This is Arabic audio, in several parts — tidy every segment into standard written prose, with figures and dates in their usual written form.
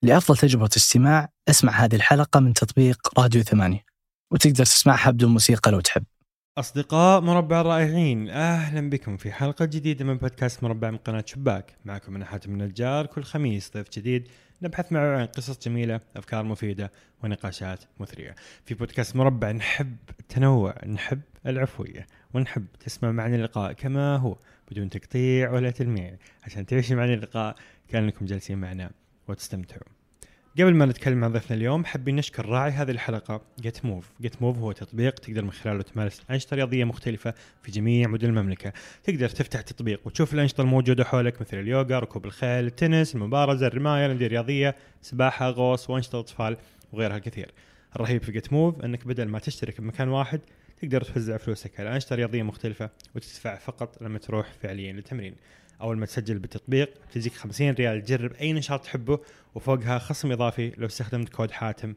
لأفضل تجربة استماع اسمع هذه الحلقة من تطبيق راديو 8، وتقدر تسمعها بدون موسيقى لو تحب. أصدقاء مربع الرائعين، أهلا بكم في حلقة جديدة من بودكاست مربع من قناة شباك. معكم أنا حاتم النجار، كل خميس ضيف جديد نبحث معه عن قصص جميلة، أفكار مفيدة ونقاشات مثرية. في بودكاست مربع نحب التنوع، نحب العفوية، ونحب تسمع معنا اللقاء كما هو بدون تقطيع ولا تلميع، عشان تعيشوا معنا اللقاء كأنكم جالسين معنا وتستمتعوا. قبل ما نتكلم عن ضيفنا اليوم، حابين نشكر راعي هذه الحلقة GetMove هو تطبيق تقدر من خلاله تمارس أنشطة رياضية مختلفة في جميع مدن المملكة. تقدر تفتح تطبيق وتشوف الأنشطة الموجودة حولك، مثل اليوغا، ركوب الخيل، التنس، المبارزة، الرماية، الأندية الرياضية، سباحة، غوص، وأنشطة أطفال وغيرها كثير. الرهيب في GetMove أنك بدل ما تشترك بمكان واحد تقدر توزع فلوسك على أنشطة رياضية مختلفة وتدفع فقط لما تروح فعليا للتمرين. أول ما تسجل بالتطبيق تجيك 50 ريال تجرب أي نشاط تحبه، وفوقها خصم إضافي لو استخدمت كود حاتم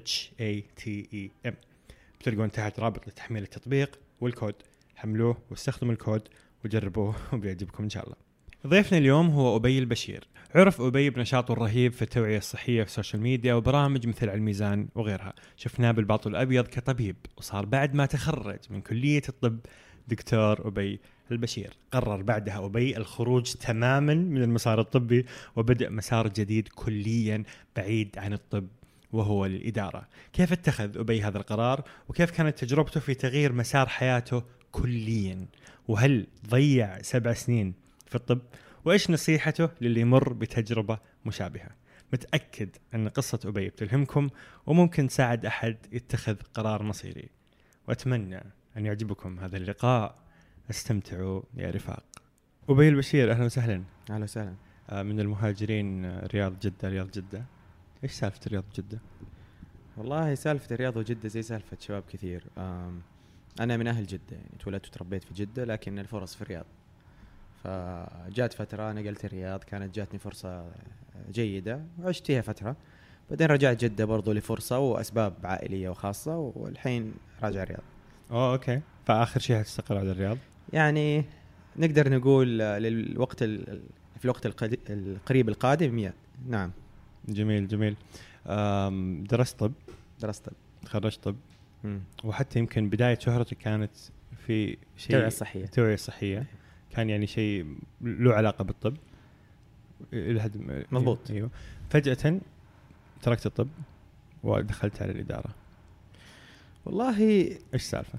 HATEM. بتلقون تحت رابط لتحميل التطبيق والكود، حملوه واستخدموا الكود وجربوه وبيعجبكم إن شاء الله. ضيفنا اليوم هو أبي البشير. عرف أبي بنشاطه الرهيب في التوعية الصحية في السوشيال ميديا وبرامج مثل على الميزان وغيرها. شفناه بالباطل الأبيض كطبيب، وصار بعد ما تخرج من كلية الطب دكتور أبي البشير. قرر بعدها أبي الخروج تماما من المسار الطبي وبدأ مسار جديد كليا بعيد عن الطب، وهو الإدارة. كيف اتخذ أبي هذا القرار، وكيف كانت تجربته في تغيير مسار حياته كليا، وهل ضيع 7 سنين في الطب، وإيش نصيحته للي يمر بتجربة مشابهة؟ متأكد أن قصة أبي بتلهمكم وممكن تساعد أحد يتخذ قرار مصيري، وأتمنى أن يعجبكم هذا اللقاء. استمتعوا يا رفاق. أبي البشير، أهلا وسهلا. أهلا وسهلا. من المهاجرين رياض جدة. إيش سالفة رياض جدة؟ والله سالفة الرياض وجدة زي سالفة شباب كثير. أنا من أهل جدة، يعني تولدت وتربيت في جدة، لكن الفرص في الرياض. فجات فترة نقلت الرياض، كانت جاتني فرصة جيدة وعشت فيها فترة، بعدين رجعت جدة برضو لفرصة وأسباب عائلية وخاصة، والحين راجع الرياض. أوكي. فآخر شيء هتستقر على الرياض؟ يعني نقدر نقول للوقت في الوقت القريب القادم. نعم. جميل. درست طب، تخرجت طب، وحتى يمكن بداية شهرتك كانت في شيء توعية صحية. كان يعني شيء له علاقة بالطب. مضبوط. أيوه. فجأة تركت الطب ودخلت على الإدارة. والله إيش سالفة؟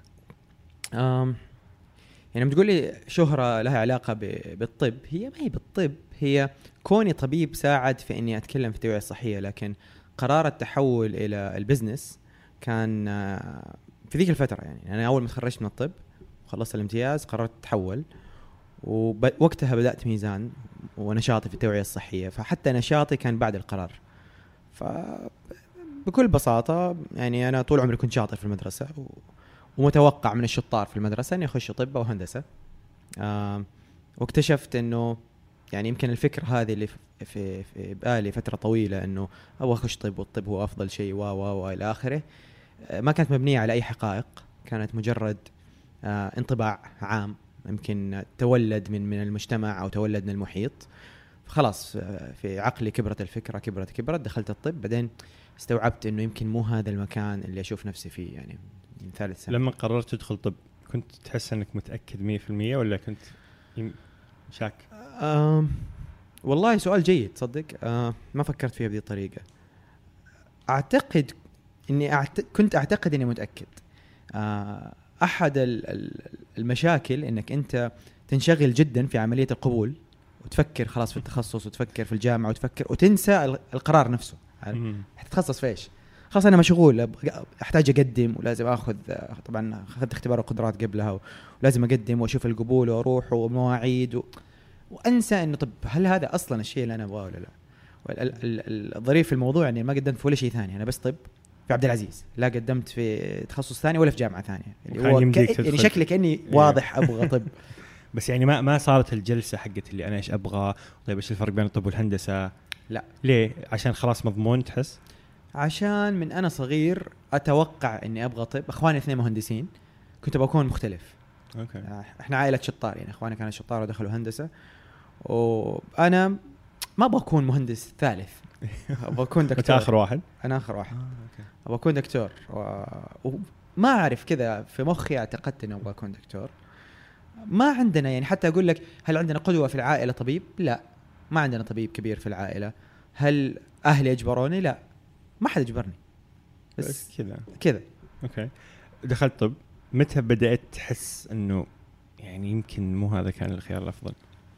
يعني بتقول لي شهرة لها علاقة بالطب، هي ما هي بالطب، هي كوني طبيب ساعد في إني أتكلم في التوعية الصحية، لكن قرار التحول إلى البزنس كان في ذيك الفترة. يعني أنا أول ما تخرجت من الطب وخلصت الامتياز قررت أتحول، ووقتها بدأت ميزان ونشاطي في التوعية الصحية، فحتى نشاطي كان بعد القرار. فبكل بساطة يعني أنا طول عمري كنت شاطر في المدرسة ومتوقع من الشطار في المدرسة أن يخش طب أو هندسة. واكتشفت أنه يعني يمكن الفكرة هذه اللي في بالي فترة طويلة أنه أبغى أخش طب والطب هو أفضل شيء وإلى آخره، ما كانت مبنية على أي حقائق، كانت مجرد انطباع عام يمكن تولد من المجتمع أو تولد من المحيط. فخلاص في عقلي كبرت الفكرة، كبرت دخلت الطب، بعدين استوعبت أنه يمكن مو هذا المكان اللي أشوف نفسي فيه. يعني من 3 سنة لما قررت تدخل طب كنت تحس أنك متأكد 100% ولا كنت شاك؟ والله سؤال جيد، صدق. ما فكرت فيها بهذه الطريقة. أعتقد إني كنت أعتقد إني متأكد. أحد المشاكل إنك أنت تنشغل جدا في عملية القبول وتفكر خلاص في التخصص وتفكر في الجامعة وتفكر وتنسى القرار نفسه. هتتخصص في إيش؟ خلاص أنا مشغول، أحتاج أقدم ولازم أخذ، طبعا أخذت اختبار القدرات قبلها ولازم أقدم وأشوف القبول وأروح ومواعيد وأنسى إنه طب هل هذا أصلا الشيء اللي أنا أبغاه ولا لا. الظريف في الموضوع إني ما قدمت في ولا شيء ثاني، أنا بس طب في عبد العزيز، لا قدمت في تخصص ثاني ولا في جامعة ثانية. اللي هو يعني شكلي كأني واضح أبغى طب. بس يعني ما صارت الجلسة حقت اللي أنا إيش أبغى، طيب إيش الفرق بين الطب والهندسة؟ لا. ليه؟ عشان خلاص مضمون تحس؟ عشان من أنا صغير أتوقع إني أبغى طب. أخواني 2 مهندسين، كنت بكون مختلف. أوكي. إحنا عائلة شطار، يعني أخواني كانوا شطار ودخلوا هندسة، وأنا ما أبغى أكون مهندس ثالث. ابغى اكون دكتور. اخر واحد؟ انا اخر واحد. اوكي. ابغى اكون دكتور وما اعرف كذا في مخي اعتقدت اني ابغى اكون دكتور. ما عندنا يعني حتى اقول لك هل عندنا قدوة في العائلة طبيب؟ لا، ما عندنا طبيب كبير في العائلة. هل اهلي اجبروني؟ لا، ما حد اجبرني، بس كذا. اوكي. دخلت طب، متى بدأت تحس انه يعني يمكن مو هذا كان الخيار الافضل؟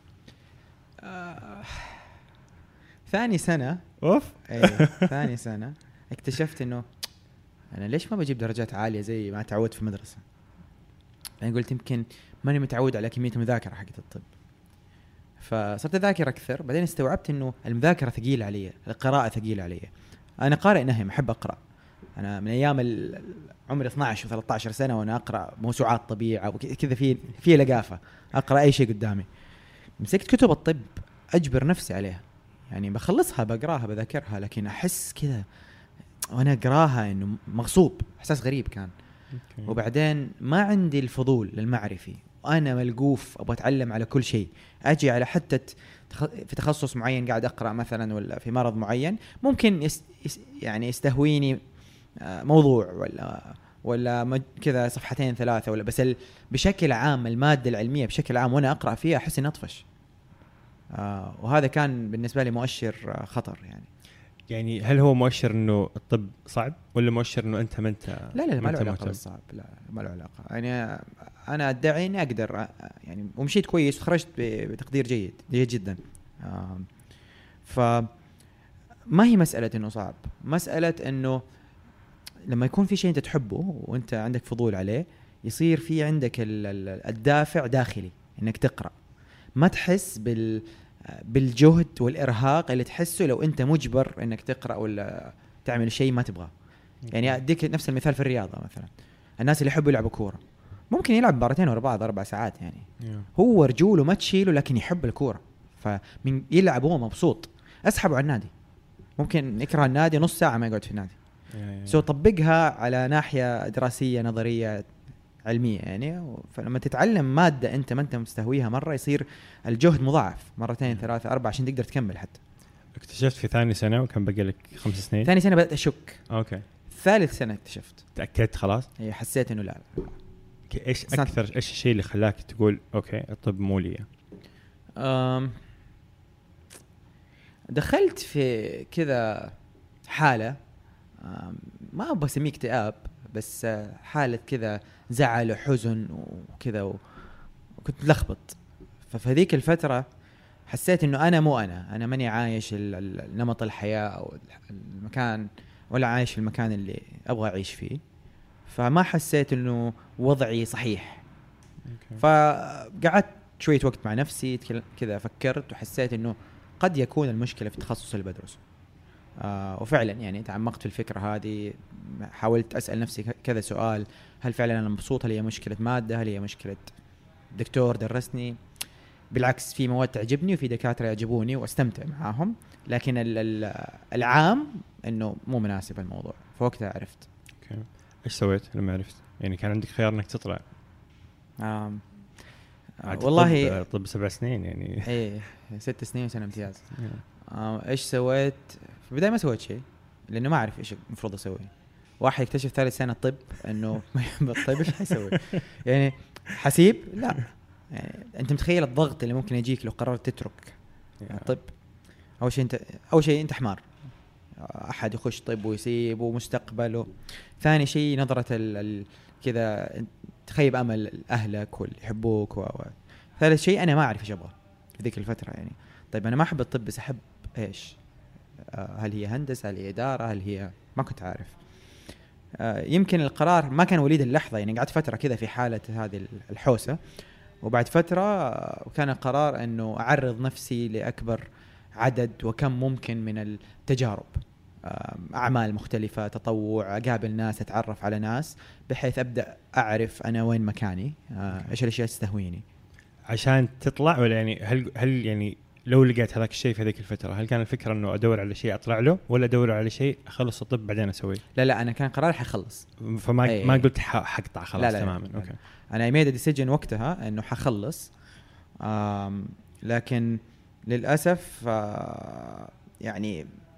ثاني سنة. اوف. ثاني سنة اكتشفت انه انا ليش ما بجيب درجات عالية زي ما تعودت في المدرسة. يعني قلت يمكن ماني متعود على كمية المذاكرة حقت الطب، فصرت أذاكر أكثر. بعدين استوعبت إنه المذاكرة ثقيلة علي، القراءة ثقيلة علي. أنا قارئ نهم، أحب أقرأ. أنا من أيام عمري 12 و13 سنة وأنا أقرأ موسوعات طبيعة وكذا، في لقافة أقرأ أي شيء قدامي. مسكت كتب الطب أجبر نفسي عليها، يعني بخلصها بقراها بذاكرها، لكن أحس كذا وأنا أقراها إنه مغصوب، إحساس غريب كان. وبعدين ما عندي الفضول للمعرفي، وأنا ملقوف أبغى أتعلم على كل شيء. أجي على حتى في تخصص معين قاعد أقرأ مثلا، ولا في مرض معين ممكن يعني يستهويني موضوع ولا كذا صفحتين ثلاثة ولا بس. بشكل عام المادة العلمية بشكل عام وأنا أقرأ فيها أحس إني أطفش. وهذا كان بالنسبة لي مؤشر خطر يعني هل هو مؤشر إنه الطب صعب ولا مؤشر إنه أنت ما أنت؟ لا ما له علاقة بالصعب، لا ما له علاقة. يعني أنا أدعي إني أقدر يعني، ومشيت كويس وخرجت بتقدير جيد جدا. فما هي مسألة إنه صعب، مسألة إنه لما يكون في شيء أنت تحبه وأنت عندك فضول عليه يصير في عندك الدافع داخلي إنك تقرأ، ما تحس بالجهد والإرهاق اللي تحسه لو أنت مجبر إنك تقرأ ولا تعمل شيء ما تبغاه. يعني أديك نفس المثال في الرياضة مثلا، الناس اللي يحبوا يلعبوا كورة ممكن يلعب مباراتين ورا بعض 4 ساعات يعني هو رجوله ما تشيله لكن يحب الكورة، فمن يلعب هو مبسوط. أسحبه على النادي، ممكن يكره النادي نص ساعة ما يقعد في النادي. سو طبقها على ناحية دراسية نظرية علمية يعني. فلما تتعلم مادة أنت ما أنت مستهويها مرة يصير الجهد مضاعف 2 3 4 عشان تقدر تكمل. حتى اكتشفت في ثاني سنة وكان بقى لك 5 سنين. ثاني سنة بدأت أشك. أوكي. ثالث سنة اكتشفت، تأكدت خلاص. حسيت إنه لا. إيش أكثر إيش الشيء اللي خلاك تقول أوكي الطب مو لي؟ دخلت في كذا حالة ما أبغى أسميه اكتئاب، بس حالة كذا زعل وحزن وكذا وكنت لخبط. ففي هذيك الفترة حسيت إنه أنا مو أنا ماني عايش نمط الحياة أو المكان، ولا عايش في المكان اللي أبغى أعيش فيه. فما حسيت إنه وضعي صحيح. فقعدت شوية وقت مع نفسي كذا، فكرت وحسيت إنه قد يكون المشكلة في التخصص اللي بدرسه. وفعلا يعني تعمقت في الفكرة هذه، حاولت أسأل نفسي كذا سؤال: هل فعلا أنا مبسوط؟ هل هي مشكلة مادة؟ هل هي مشكلة دكتور درسني؟ بالعكس، في مواد تعجبني وفي دكاترة يعجبوني واستمتع معاهم، لكن العام إنه مو مناسب الموضوع. فوقتها عرفت. أوكي. إيش سويت لما عرفت؟ يعني كان عندك خيار إنك تطلع. والله طب 7 سنين يعني. إيه 6 سنين وسنة امتياز. إيش سويت؟ في البداية ما سويت شيء لأنه ما أعرف إيش المفروض أسوي. واحد يكتشف ثالث سنة طب إنه ما يحب الطب، إيش حيسوي؟ يعني حسيب؟ لا. يعني أنت متخيل الضغط اللي ممكن يجيك لو قررت تترك الطب؟ أول شيء أنت حمار. أحد يخش طب ويسيب ومستقبله. ثاني شيء نظرة كذا تخيب أمل أهلك واللي يحبوك ثالث شيء أنا ما أعرف إيش أبغى في ذيك الفترة يعني. طيب أنا ما أحب الطب بس أحب إيش؟ هل هي هندسة؟ هل هي إدارة؟ هل هي ما كنت عارف. يمكن القرار ما كان وليد اللحظة يعني، قعدت فترة كذا في حالة هذه الحوسة، وبعد فترة كان القرار أنه أعرض نفسي لأكبر عدد وكم ممكن من التجارب، أعمال مختلفة، تطوع، أقابل ناس، أتعرف على ناس، بحيث أبدأ أعرف أنا وين مكاني، إيش الأشياء تستهويني عشان تطلع. ولا يعني هل يعني لو لقيت هذاك الشيء في هذيك الفترة، هل كان الفكرة إنه أدور على شيء أطلع له، ولا أدور على شيء أخلص الطب بعدين أسويه؟ لا أنا كان قرار حخلص. فما ما قلت حقطع خلاص. لا تماما. أوكي. أنا ميد ديسيجن وقتها إنه حخلص. لكن للأسف يعني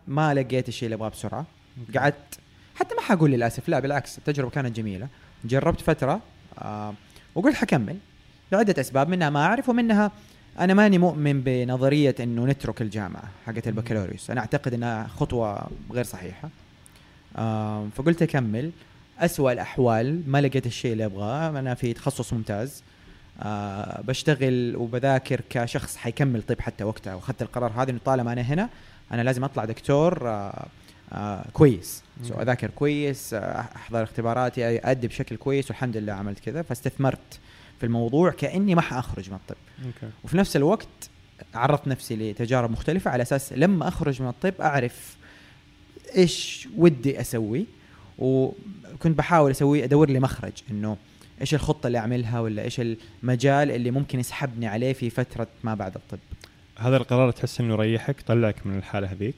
ما لقيت الشيء اللي ابغاه بسرعه. قعدت حتى ما حقول للاسف، لا بالعكس التجربه كانت جميله. جربت فتره وقلت حكمل لعده اسباب، منها ما اعرف، ومنها انا ماني مؤمن بنظريه انه نترك الجامعه حقت البكالوريوس. انا اعتقد انها خطوه غير صحيحه. فقلت اكمل. أسوأ الأحوال ما لقيت الشيء اللي أبغاه، أنا في تخصص ممتاز، بشتغل وبذاكر كشخص حيكمل طب حتى وقتها، وأخذت القرار هذا إنه طالما أنا هنا أنا لازم أطلع دكتور كويس، أذاكر كويس، أحضر اختباراتي، أدي بشكل كويس، والحمد لله عملت كذا. فاستثمرت في الموضوع كأني ما حأخرج من الطب. وفي نفس الوقت عرضت نفسي لتجارب مختلفة على أساس لما أخرج من الطب أعرف إيش ودي أسوي، وكنت بحاول أدور لي مخرج إنه إيش الخطة اللي أعملها، ولا إيش المجال اللي ممكن يسحبني عليه في فترة ما بعد الطب. هذا القرار تحس إنه ريحك، طلعك من الحالة هذيك؟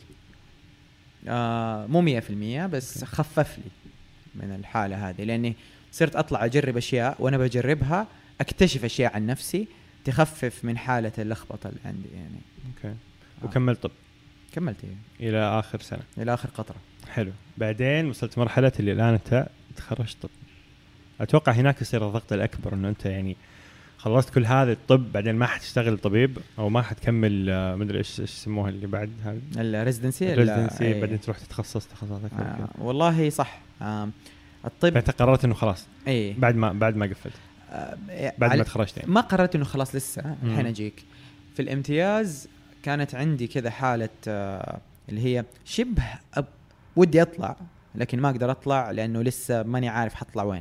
مو 100% بس خفف لي من الحالة هذه، لأني صرت أطلع أجرب أشياء، وأنا بجربها أكتشف أشياء عن نفسي تخفف من حالة اللخبطة اللي عندي يعني. أوكي. وكملت طب؟ كملت إلى آخر سنة، إلى آخر قطرة. حلو. بعدين وصلت مرحلة اللي الآن أنت تخرجت طب. أتوقع هناك يصير الضغط الأكبر إنه أنت يعني خلصت كل هذا الطب، بعدين ما حتشتغل طبيب أو ما حتكمل مدري إيش يسموها اللي بعد هذا الريزيدنسي. بعدين تروح تتخصص تخصصات والله صح. الطب فأنت قررت إنه خلاص بعد ما قفلت، بعد ما تخرجت يعني. ما قررت إنه خلاص لسه الحين أجيك في الامتياز. كانت عندي كذا حالة اللي هي شبه ودي أطلع لكن ما أقدر أطلع لأنه لسه ماني عارف حطلع وين.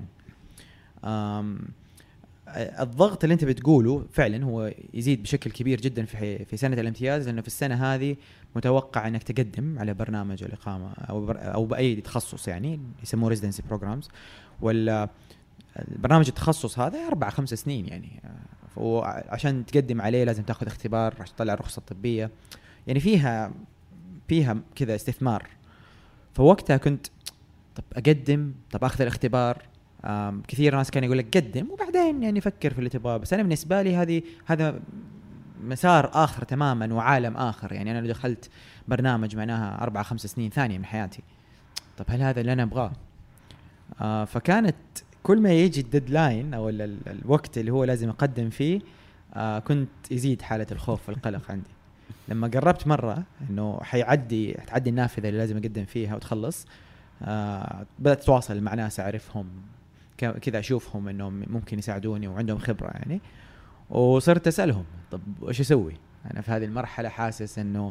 الضغط اللي أنت بتقوله فعلا هو يزيد بشكل كبير جدا في سنة الامتياز، لأنه في السنة هذه متوقع أنك تقدم على برنامج الإقامة أو بأي تخصص يعني يسموه residency programs، ولا البرنامج التخصص هذا 4-5 سنين يعني. وعشان تقدم عليه لازم تأخذ اختبار عشان تطلع الرخصة الطبية، يعني فيها كذا استثمار. فوقتها كنت طب أقدم، طب أخذ الاختبار. كثير ناس كانوا يقول لك قدم وبعدين يعني فكر في اللي تبغاه، بس أنا بالنسبة لي هذا مسار آخر تماما وعالم آخر. يعني أنا لو دخلت برنامج معناها 4-5 سنين ثانية من حياتي، طب هل هذا اللي أنا أبغاه؟ فكانت كل ما يجي الديدلاين أو الوقت اللي هو لازم أقدم فيه كنت يزيد حالة الخوف والقلق عندي. لما قربت مرة إنه حتعدي النافذة اللي لازم أقدم فيها وتخلص، بدأت أتواصل مع ناس أعرفهم كذا، أشوفهم إنهم ممكن يساعدوني وعندهم خبرة يعني، وصرت أسألهم طب إيش أسوي؟ أنا في هذه المرحلة حاسس إنه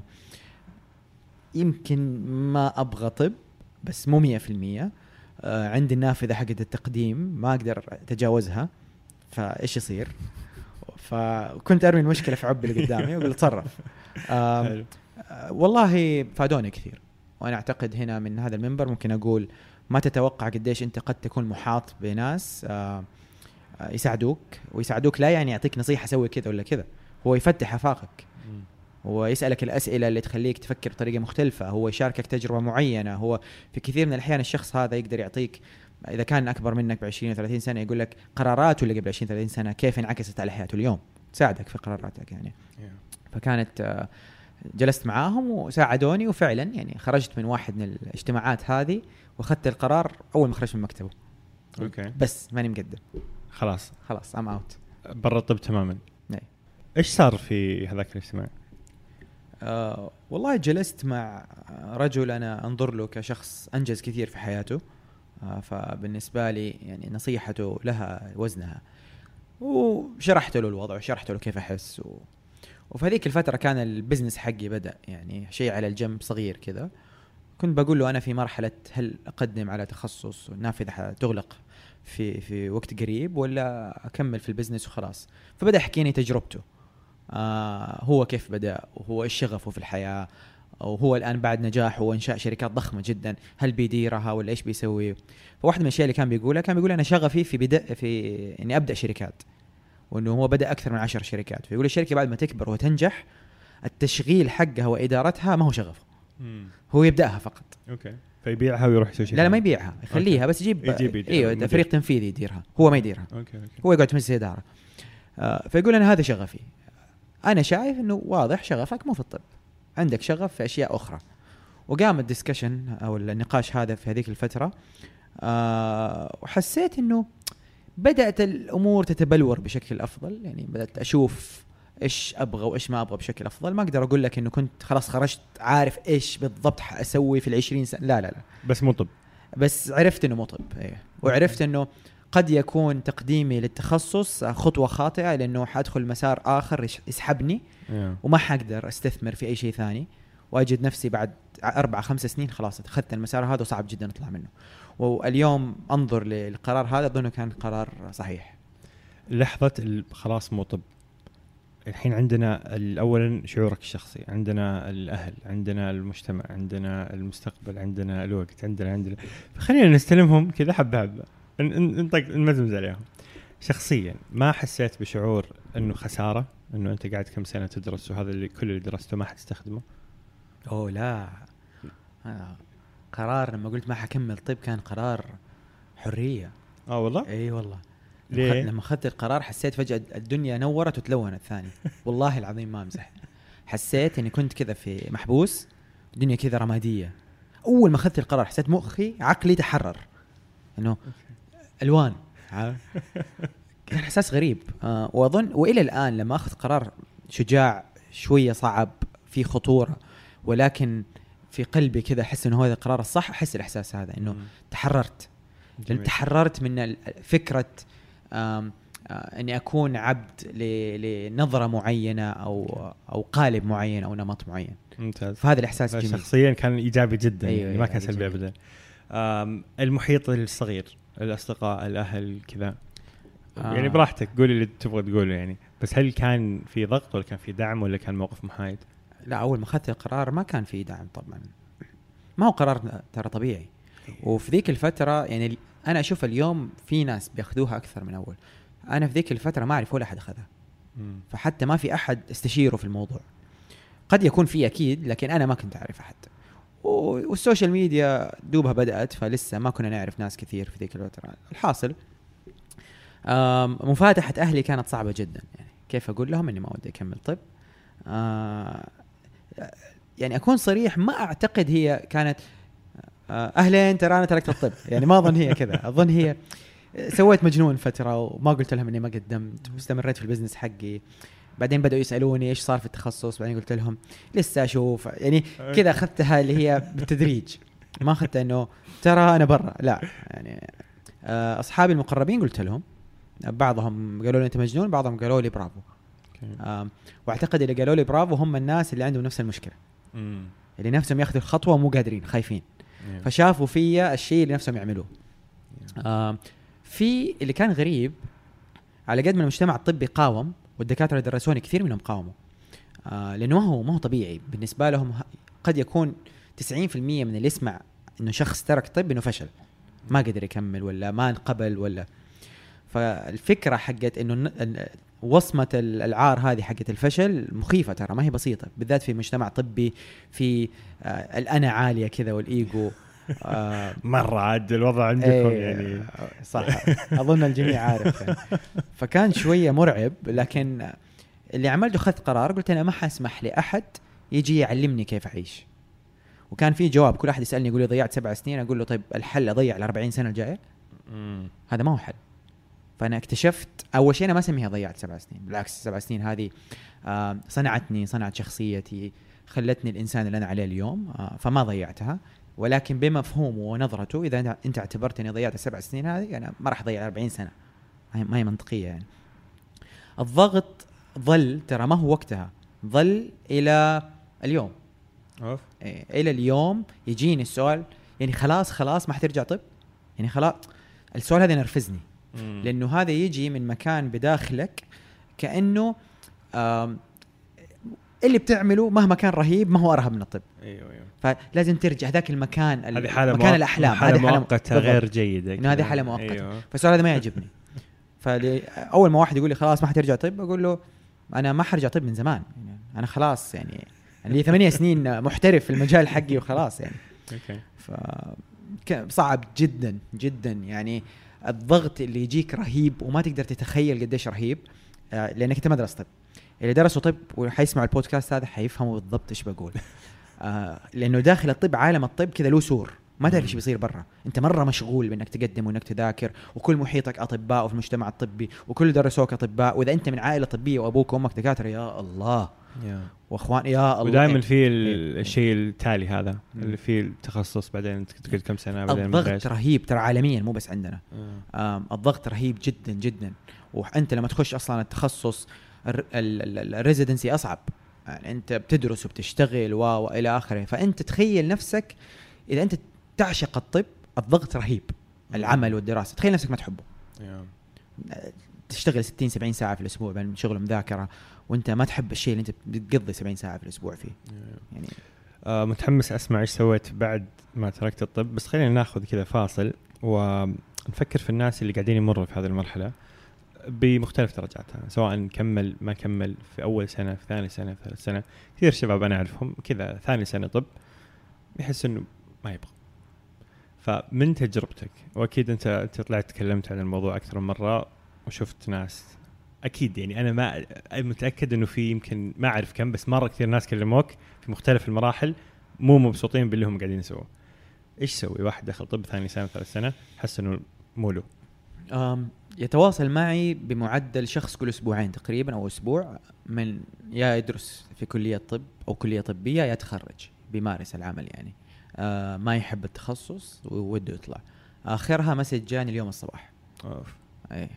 يمكن ما أبغى طب بس مو 100%. عندي النافذة حقت التقديم ما أقدر أتجاوزها، فإيش يصير؟ فكنت أرمي المشكلة في عبي اللي قدامي وقلت تصرف. والله فادوني كثير، وأنا أعتقد هنا من هذا المنبر ممكن أقول ما تتوقع قديش أنت قد تكون محاط بناس يساعدوك لا يعني يعطيك نصيحة سوي كذا ولا كذا، هو يفتح آفاقك، هو يسألك الأسئلة اللي تخليك تفكر بطريقة مختلفة، هو يشاركك تجربة معينة. هو في كثير من الأحيان الشخص هذا يقدر يعطيك، إذا كان أكبر منك ب20-30 سنة، يقول لك قراراته اللي قبل 20-30 سنة كيف انعكست على حياته اليوم، تساعدك في قراراتك يعني. فكانت جلست معاهم وساعدوني، وفعلا يعني خرجت من واحد من الاجتماعات هذه واخذت القرار أول ما خرجت من المكتب. بس ماني مقدم، خلاص I'm out برا الطب تماما. إيش صار في هذاك الاجتماع؟ والله جلست مع رجل أنا أنظر له كشخص أنجز كثير في حياته، فبالنسبة لي يعني نصيحته لها وزنها، وشرحت له الوضع وشرحت له كيف أحس وفي هذيك الفترة كان البزنس حقي بدأ يعني شيء على الجنب صغير كذا. كنت بقول له أنا في مرحلة هل أقدم على تخصص والنافذة تغلق في وقت قريب، ولا أكمل في البزنس وخلاص. فبدأ حكيني تجربته، هو كيف بدأ وهو إيش شغفه في الحياة، وهو الآن بعد نجاحه وإنشاء شركات ضخمة جدا هل بيديرها ولا إيش بيسوي. فواحد من الأشياء اللي كان بيقول أنا شغفي في إني أبدأ شركات، وإنه هو بدأ أكثر من 10 شركات. فيقول الشركة بعد ما تكبر وتنجح التشغيل حقها وإدارتها ما هو شغفه، هو يبدأها فقط. فيبيعها ويروح يسوي شيء. لا ما يبيعها، يخليها بس يجيب فريق تنفيذي يديرها، هو ما يديرها. هو يقعد في مجلس إدارة. فيقول أنا هذا شغفي. أنا شايف إنه واضح شغفك مو في الطب، عندك شغف في أشياء أخرى، وقام الديسكشن او النقاش هذا في هذيك الفتره. وحسيت انه بدأت الامور تتبلور بشكل افضل، يعني بدأت اشوف ايش ابغى وايش ما ابغى بشكل افضل. ما اقدر اقول لك انه كنت خلاص خرجت عارف ايش بالضبط اسوي في ال20 سنه، لا بس مو طب، بس عرفت انه مو طب. ايه وعرفت انه قد يكون تقديمي للتخصص خطوه خاطئه، لانه حادخل مسار اخر يسحبني وما حقدر استثمر في اي شيء ثاني، واجد نفسي بعد 4-5 سنين خلاص اخذت المسار هذا وصعب جدا اطلع منه. واليوم انظر للقرار هذا اظنه كان قرار صحيح. لحظه خلاص مو طب، الحين عندنا اولا شعورك الشخصي، عندنا الاهل، عندنا المجتمع، عندنا المستقبل، عندنا الوقت، عندنا فخلينا نستلمهم كذا حبه حبه، نمزمز عليهم. شخصيا ما حسيت بشعور انه خساره انه انت قاعد كم سنه تدرس وهذا اللي كل اللي درسته ما حتستخدمه؟ لا قرار لما قلت ما حكمل طب كان قرار حريه. والله اي والله. ليه؟ لما اخذت القرار حسيت فجأة الدنيا نورت وتلونت ثاني. والله العظيم ما امزح. حسيت اني كنت كذا في محبوس، الدنيا كذا رمادية. اول ما اخذت القرار حسيت مخي عقلي تحرر، انه الوان. كان احساس غريب. واظن والى الان لما اخذ قرار شجاع شوية صعب في خطورة، ولكن في قلبي كذا احس انه هذا القرار الصح، احس الاحساس هذا انه تحررت. لأن تحررت من فكرة أني أكون عبد لنظرة معينة أو قالب معين أو نمط معين. ممتاز. فهذا الإحساس جميل. شخصيا كان إيجابي جدا. أيوة يعني ما كان سلبي أبدا. المحيط الصغير، الأصدقاء، الأهل كذا، يعني براحتك قولي اللي تبغى تقوله يعني. بس هل كان في ضغط ولا كان في دعم ولا كان موقف محايد؟ لا، أول ما أخذت القرار ما كان في دعم طبعا، ما هو قرار ترى طبيعي. وفي ذيك الفترة يعني أنا أشوف اليوم في ناس بياخذوها أكثر من أول. أنا في ذيك الفترة ما أعرف ولا أحد أخذها، فحتى ما في أحد استشيره في الموضوع. قد يكون في أكيد، لكن أنا ما كنت أعرف أحد. والسوشيال ميديا دوبها بدأت، فلسه ما كنا نعرف ناس كثير في ذيك الفترة. الحاصل مفاتحة أهلي كانت صعبة جدا. يعني كيف أقول لهم إني ما ودي أكمل طب؟ يعني أكون صريح، ما أعتقد هي كانت أهلين ترى أنا تركت الطب. يعني ما أظن هي كذا. أظن هي سويت مجنون فترة وما قلت لهم إني ما قدمت واستمريت في البزنس حقي. بعدين بدأوا يسألوني إيش صار في التخصص، بعدين قلت لهم لسه أشوف. يعني كذا أخذتها اللي هي بالتدريج، ما أخذتها إنه ترى أنا برا. لا يعني أصحابي المقربين قلت لهم، بعضهم قالوا لي أنت مجنون، بعضهم قالوا لي برافو. واعتقد اللي قالوا لي برافو هم الناس اللي عندهم نفس المشكلة، اللي نفسهم ياخذوا الخطوة ومو قادرين، خايفين، فشافوا فيا الشيء اللي نفسهم يعملوه. في اللي كان غريب، على قد ما المجتمع الطبي قاوم والدكاترة اللي درسوني كثير منهم قاوموا، لأنه ما هو طبيعي بالنسبة لهم. قد يكون 90% من اللي يسمع إنه شخص ترك طب إنه فشل، ما قدر يكمل ولا ما انقبل ولا. فالفكرة حقت إنه وصمة العار هذه حقت الفشل مخيفة ترى، ما هي بسيطة، بالذات في مجتمع طبي في الأنا عالية كذا والإيجو. مرة عاد الوضع عندكم يعني صح، أظن الجميع عارف يعني. فكان شوية مرعب، لكن اللي عملته خذ قرار، قلت أنا ما حاسمح لأحد يجي يعلمني كيف أعيش. وكان في جواب، كل أحد يسألني يقول لي ضيعت 7 سنين، أقول له طيب الحل أضيع 40 سنة الجاية؟ هذا ما هو حل. فأنا اكتشفت أول شيء أنا ما أسميها ضيعت 7 سنين، بالعكس 7 سنين هذه صنعتني، صنعت شخصيتي، خلتني الإنسان اللي أنا عليه اليوم. فما ضيعتها، ولكن بمفهومه ونظرته. إذا أنت اعتبرت أني ضيعت 7 سنين هذه، أنا ما راح أضيع 40 سنة، ما هي منطقية يعني. الضغط ظل، ترى ما هو وقتها، ظل إلى اليوم. إلى اليوم يجيني السؤال، يعني خلاص ما حترجع طب؟ يعني خلاص. السؤال هذا نرفزني، لأنه هذا يجي من مكان بداخلك كأنه اللي بتعمله مهما كان رهيب ما هو أرهب من الطب. أيوة. فلازم ترجع ذاك المكان، مكان الأحلام. هذه مؤقتة غير جيدة، إنه هذه حالة مؤقتة. أيوة. فالسؤال هذا ما يعجبني. فأول ما واحد يقول لي خلاص ما حترجع طب، أقول له أنا ما حرجع طب من زمان. يعني أنا خلاص يعني لي 8 سنين محترف في المجال حقي وخلاص يعني. صعب جدا جدا يعني. الضغط اللي يجيك رهيب وما تقدر تتخيل قديش رهيب، لأنك أنت ما درست طب. اللي درسوا طب وحيسمعوا البودكاست هذا حيفهموا بالضبط إيش بقول. لانه داخل الطب، عالم الطب كذا له سور، ما تعرف ايش بيصير برا. انت مره مشغول بانك تقدم وانك تذاكر، وكل محيطك اطباء وفي المجتمع الطبي، وكل درسوك اطباء، واذا انت من عائله طبيه وابوك وامك دكاتره، يا الله، واخوان يا الله. ودائما في الشيء التالي هذا اللي فيه التخصص، بعدين تقعد كم سنه بعدين الضغط رهيب ترى عالميا، مو بس عندنا. الضغط رهيب جدا جدا. وانت لما تخش اصلا التخصص الريزيدنسي اصعب، يعني انت بتدرس وبتشتغل والى اخره. فانت تخيل نفسك اذا انت تعشق الطب، الضغط رهيب، العمل والدراسه، تخيل نفسك ما تحبه. تشتغل 60-70 ساعه في الاسبوع بين شغل ومذاكره، وانت ما تحب الشيء اللي انت بتقضي 70 ساعه في الاسبوع فيه. يعني متحمس اسمع ايش سويت بعد ما تركت الطب، بس خلينا ناخذ كذا فاصل ونفكر في الناس اللي قاعدين يمروا في هذه المرحله بمختلف درجاتها، سواء كمل ما كمل في اول سنه، في ثاني سنه، في ثالث سنه. كثير شباب انا اعرفهم كذا ثاني سنه طب يحس انه ما يبغى. فمن تجربتك، واكيد انت طلعت تكلمت عن الموضوع اكثر من مره وشفت ناس، اكيد يعني انا ما متاكد انه في يمكن ما اعرف كم، بس مره كثير ناس كلموك في مختلف المراحل مو مبسوطين باللي هم قاعدين يسووه. ايش سوي واحد دخل طب ثاني سنه ثالث سنه حس انه مو له؟ يتواصل معي بمعدل شخص كل أسبوعين تقريبا أو أسبوع، من يا يدرس في كلية طب أو كلية طبية، يا يتخرج بيمارس العمل يعني. ما يحب التخصص ووده يطلع. آخرها مسج جاني اليوم الصباح. أي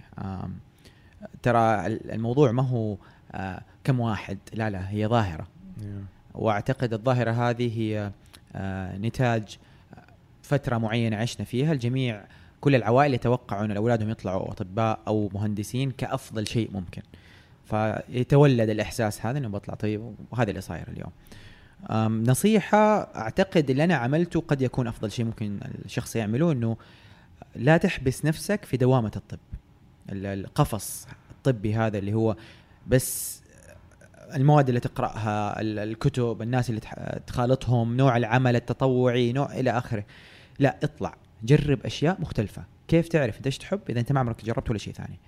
ترى الموضوع ما هو كم واحد، لا هي ظاهرة. وأعتقد الظاهرة هذه هي نتاج فترة معينة عشنا فيها. الجميع كل العوائل يتوقعوا أن أولادهم يطلعوا أطباء أو مهندسين كأفضل شيء ممكن، فيتولد الإحساس هذا أنه بطلع طيب، وهذا اللي صاير اليوم. نصيحة أعتقد اللي أنا عملته قد يكون أفضل شيء ممكن الشخص يعمله، أنه لا تحبس نفسك في دوامة الطب، القفص الطبي هذا اللي هو بس المواد اللي تقرأها، الكتب، الناس اللي تخالطهم، نوع العمل التطوعي، نوع إلى آخره. لا، اطلع جرب أشياء مختلفة. كيف تعرف أنت إيش تحب إذا أنت ما عمرك جربت ولا شيء ثاني؟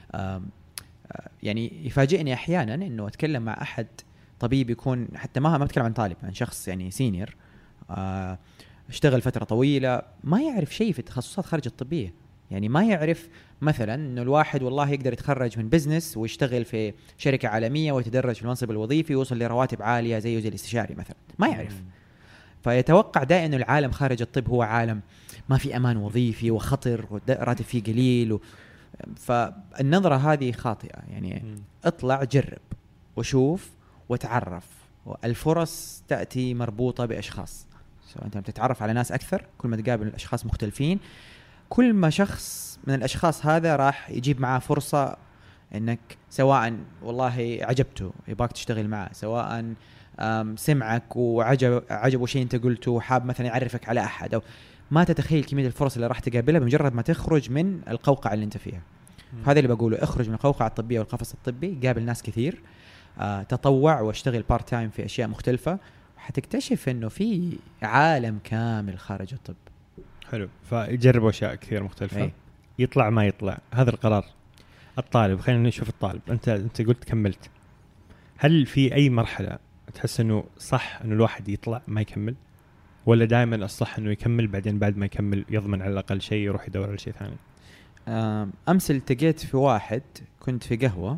يعني يفاجئني أحيانا إنه أتكلم مع أحد طبيب يكون حتى ما بتكلم عن طالب، عن شخص يعني سينيور اشتغل فترة طويلة، ما يعرف شيء في التخصصات خارج الطبية. يعني ما يعرف مثلا إنه الواحد والله يقدر يتخرج من بزنس ويشتغل في شركة عالمية ويتدرج في المنصب الوظيفي ويوصل لرواتب عالية زي الاستشاري مثلا، ما يعرف. فيتوقع دائما إنه العالم خارج الطب هو عالم ما في أمان وظيفي وخطر وراتب فيه قليل فالنظرة هذه خاطئة. يعني اطلع جرب وشوف وتعرف. الفرص تأتي مربوطة بأشخاص، سواء أنت بتتعرف على ناس أكثر، كل ما تقابل أشخاص مختلفين، كل ما شخص من الأشخاص هذا راح يجيب معاه فرصة إنك سواء والله عجبته يباك تشتغل معه، سواء سمعك وعجبه شيء أنت قلته وحاب مثلا يعرفك على أحد، أو ما تتخيل كمية الفرص اللي راح تقابلها بمجرد ما تخرج من القوقعة اللي أنت فيها. هذا اللي بقوله، اخرج من القوقعة الطبية والقفص الطبي، قابل ناس كثير، تطوع واشتغل بارت تايم في أشياء مختلفة، حتكتشف إنه في عالم كامل خارج الطب. حلو. فيجربوا أشياء كثير مختلفة. أي. يطلع ما يطلع هذا القرار. الطالب، خلينا نشوف الطالب. أنت قلت كملت، هل في أي مرحلة تحس إنه صح إنه الواحد يطلع ما يكمل، ولا دائما الصح إنه يكمل بعدين بعد ما يكمل يضمن على الأقل شيء يروح يدور على شيء ثاني؟ أمس التقيت في واحد، كنت في قهوة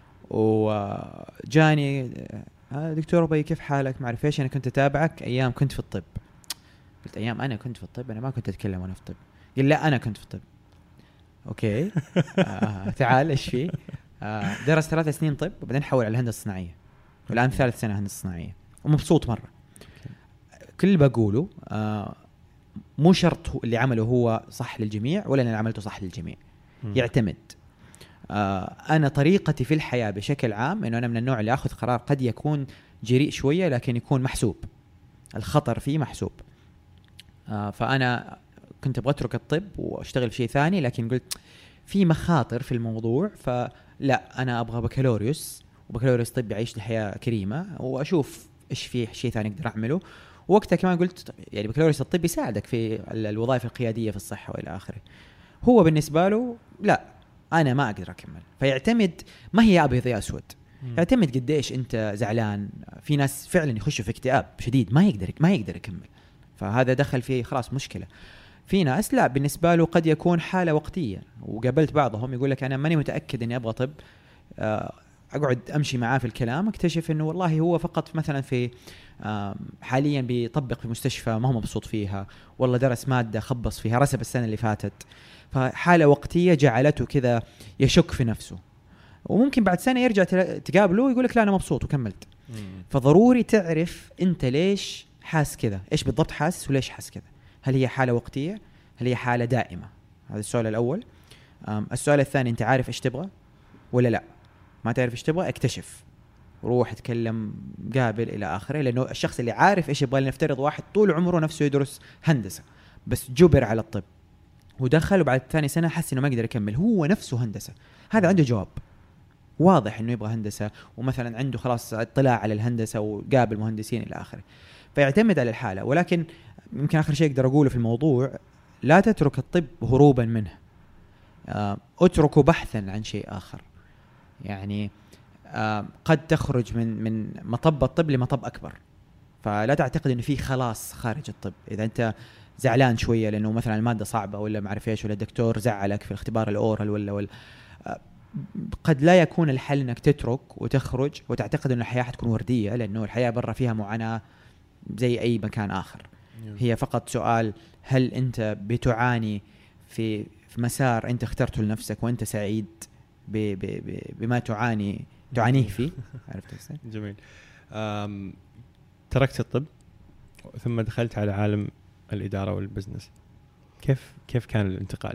وجاني دكتور أبي كيف حالك، ما أعرف إيش، أنا كنت أتابعك أيام كنت في الطب. قلت أيام أنا كنت في الطب؟ أنا ما كنت أتكلم وأنا في الطب. قال لا أنا كنت في الطب. أوكي. تعال إيش فيه؟ درس 3 سنين طب وبعدين حول على الهندسة الصناعية، والآن 3 سنة هندسة صناعية ومبسوط مرة. كل اللي بقوله مو شرط هو اللي عمله هو صح للجميع ولا اللي عملته صح للجميع. يعتمد. أنا طريقتي في الحياة بشكل عام إنه أنا من النوع اللي أخذ قرار قد يكون جريء شوية لكن يكون محسوب، الخطر فيه محسوب. فأنا كنت أبغى أترك الطب وأشتغل في شيء ثاني، لكن قلت في مخاطر في الموضوع، فلا أنا أبغى بكالوريوس، وبكالوريوس طب يعيش الحياة كريمة، وأشوف إيش فيه شيء ثاني أقدر أعمله. وقتها كمان قلت يعني بكالوريوس الطب يساعدك في الوظائف القيادية في الصحة وإلى آخره. هو بالنسبة له لا أنا ما أقدر أكمل. فيعتمد، ما هي أبيض يا أسود، يعتمد قديش انت زعلان. في ناس فعلا يخشوا في اكتئاب شديد ما يقدر يكمل، فهذا دخل فيه خلاص مشكلة. في ناس لا، بالنسبة له قد يكون حالة وقتية، وقابلت بعضهم يقول لك أنا ماني متأكد إني أبغى طب، أقعد أمشي معاه في الكلام اكتشف إنه والله هو فقط مثلا في حاليا بيطبق في مستشفى ما هو مبسوط فيها، والله درس مادة خبص فيها رسب السنة اللي فاتت، فحالة وقتية جعلته كذا يشك في نفسه، وممكن بعد سنة يرجع تقابله ويقول لك لا أنا مبسوط وكملت. فضروري تعرف أنت ليش حاس كذا، إيش بالضبط حاسس وليش حاس كذا. هل هي حالة وقتية؟ هل هي حالة دائمة؟ هذا السؤال الأول. السؤال الثاني، أنت عارف إيش تبغى ولا لا؟ ما تعرف إيش تبغى، اكتشف، روح اتكلم، قابل إلى آخره. لأنه الشخص اللي عارف إيش يبغى، لنفترض واحد طول عمره نفسه يدرس هندسة بس جبر على الطب ودخل وبعد ثاني سنة حس إنه ما يقدر يكمل، هو نفسه هندسة، هذا عنده جواب واضح إنه يبغى هندسة، ومثلا عنده خلاص اطلاع على الهندسة وقابل مهندسين إلى آخره. فيعتمد على الحالة. ولكن يمكن آخر شيء أقدر أقوله في الموضوع، لا تترك الطب هروبا منه، اتركه بحثا عن شيء آخر. يعني قد تخرج من مطب الطب لمطب أكبر، فلا تعتقد إنه في خلاص خارج الطب. إذا أنت زعلان شوية لأنه مثلا المادة صعبة ولا ما أعرف إيش، ولا الدكتور زعلك في الاختبار الأورال ولا قد لا يكون الحل إنك تترك وتخرج وتعتقد إنه الحياة حتكون وردية، لأنه الحياة برا فيها معاناة زي أي مكان آخر. هي فقط سؤال، هل أنت بتعاني في مسار أنت اخترته لنفسك وأنت سعيد بما تعانيه فيه؟ عرفت إيش؟ جميل. تركت الطب ثم دخلت على عالم الإدارة والبزنس. كيف كان الانتقال؟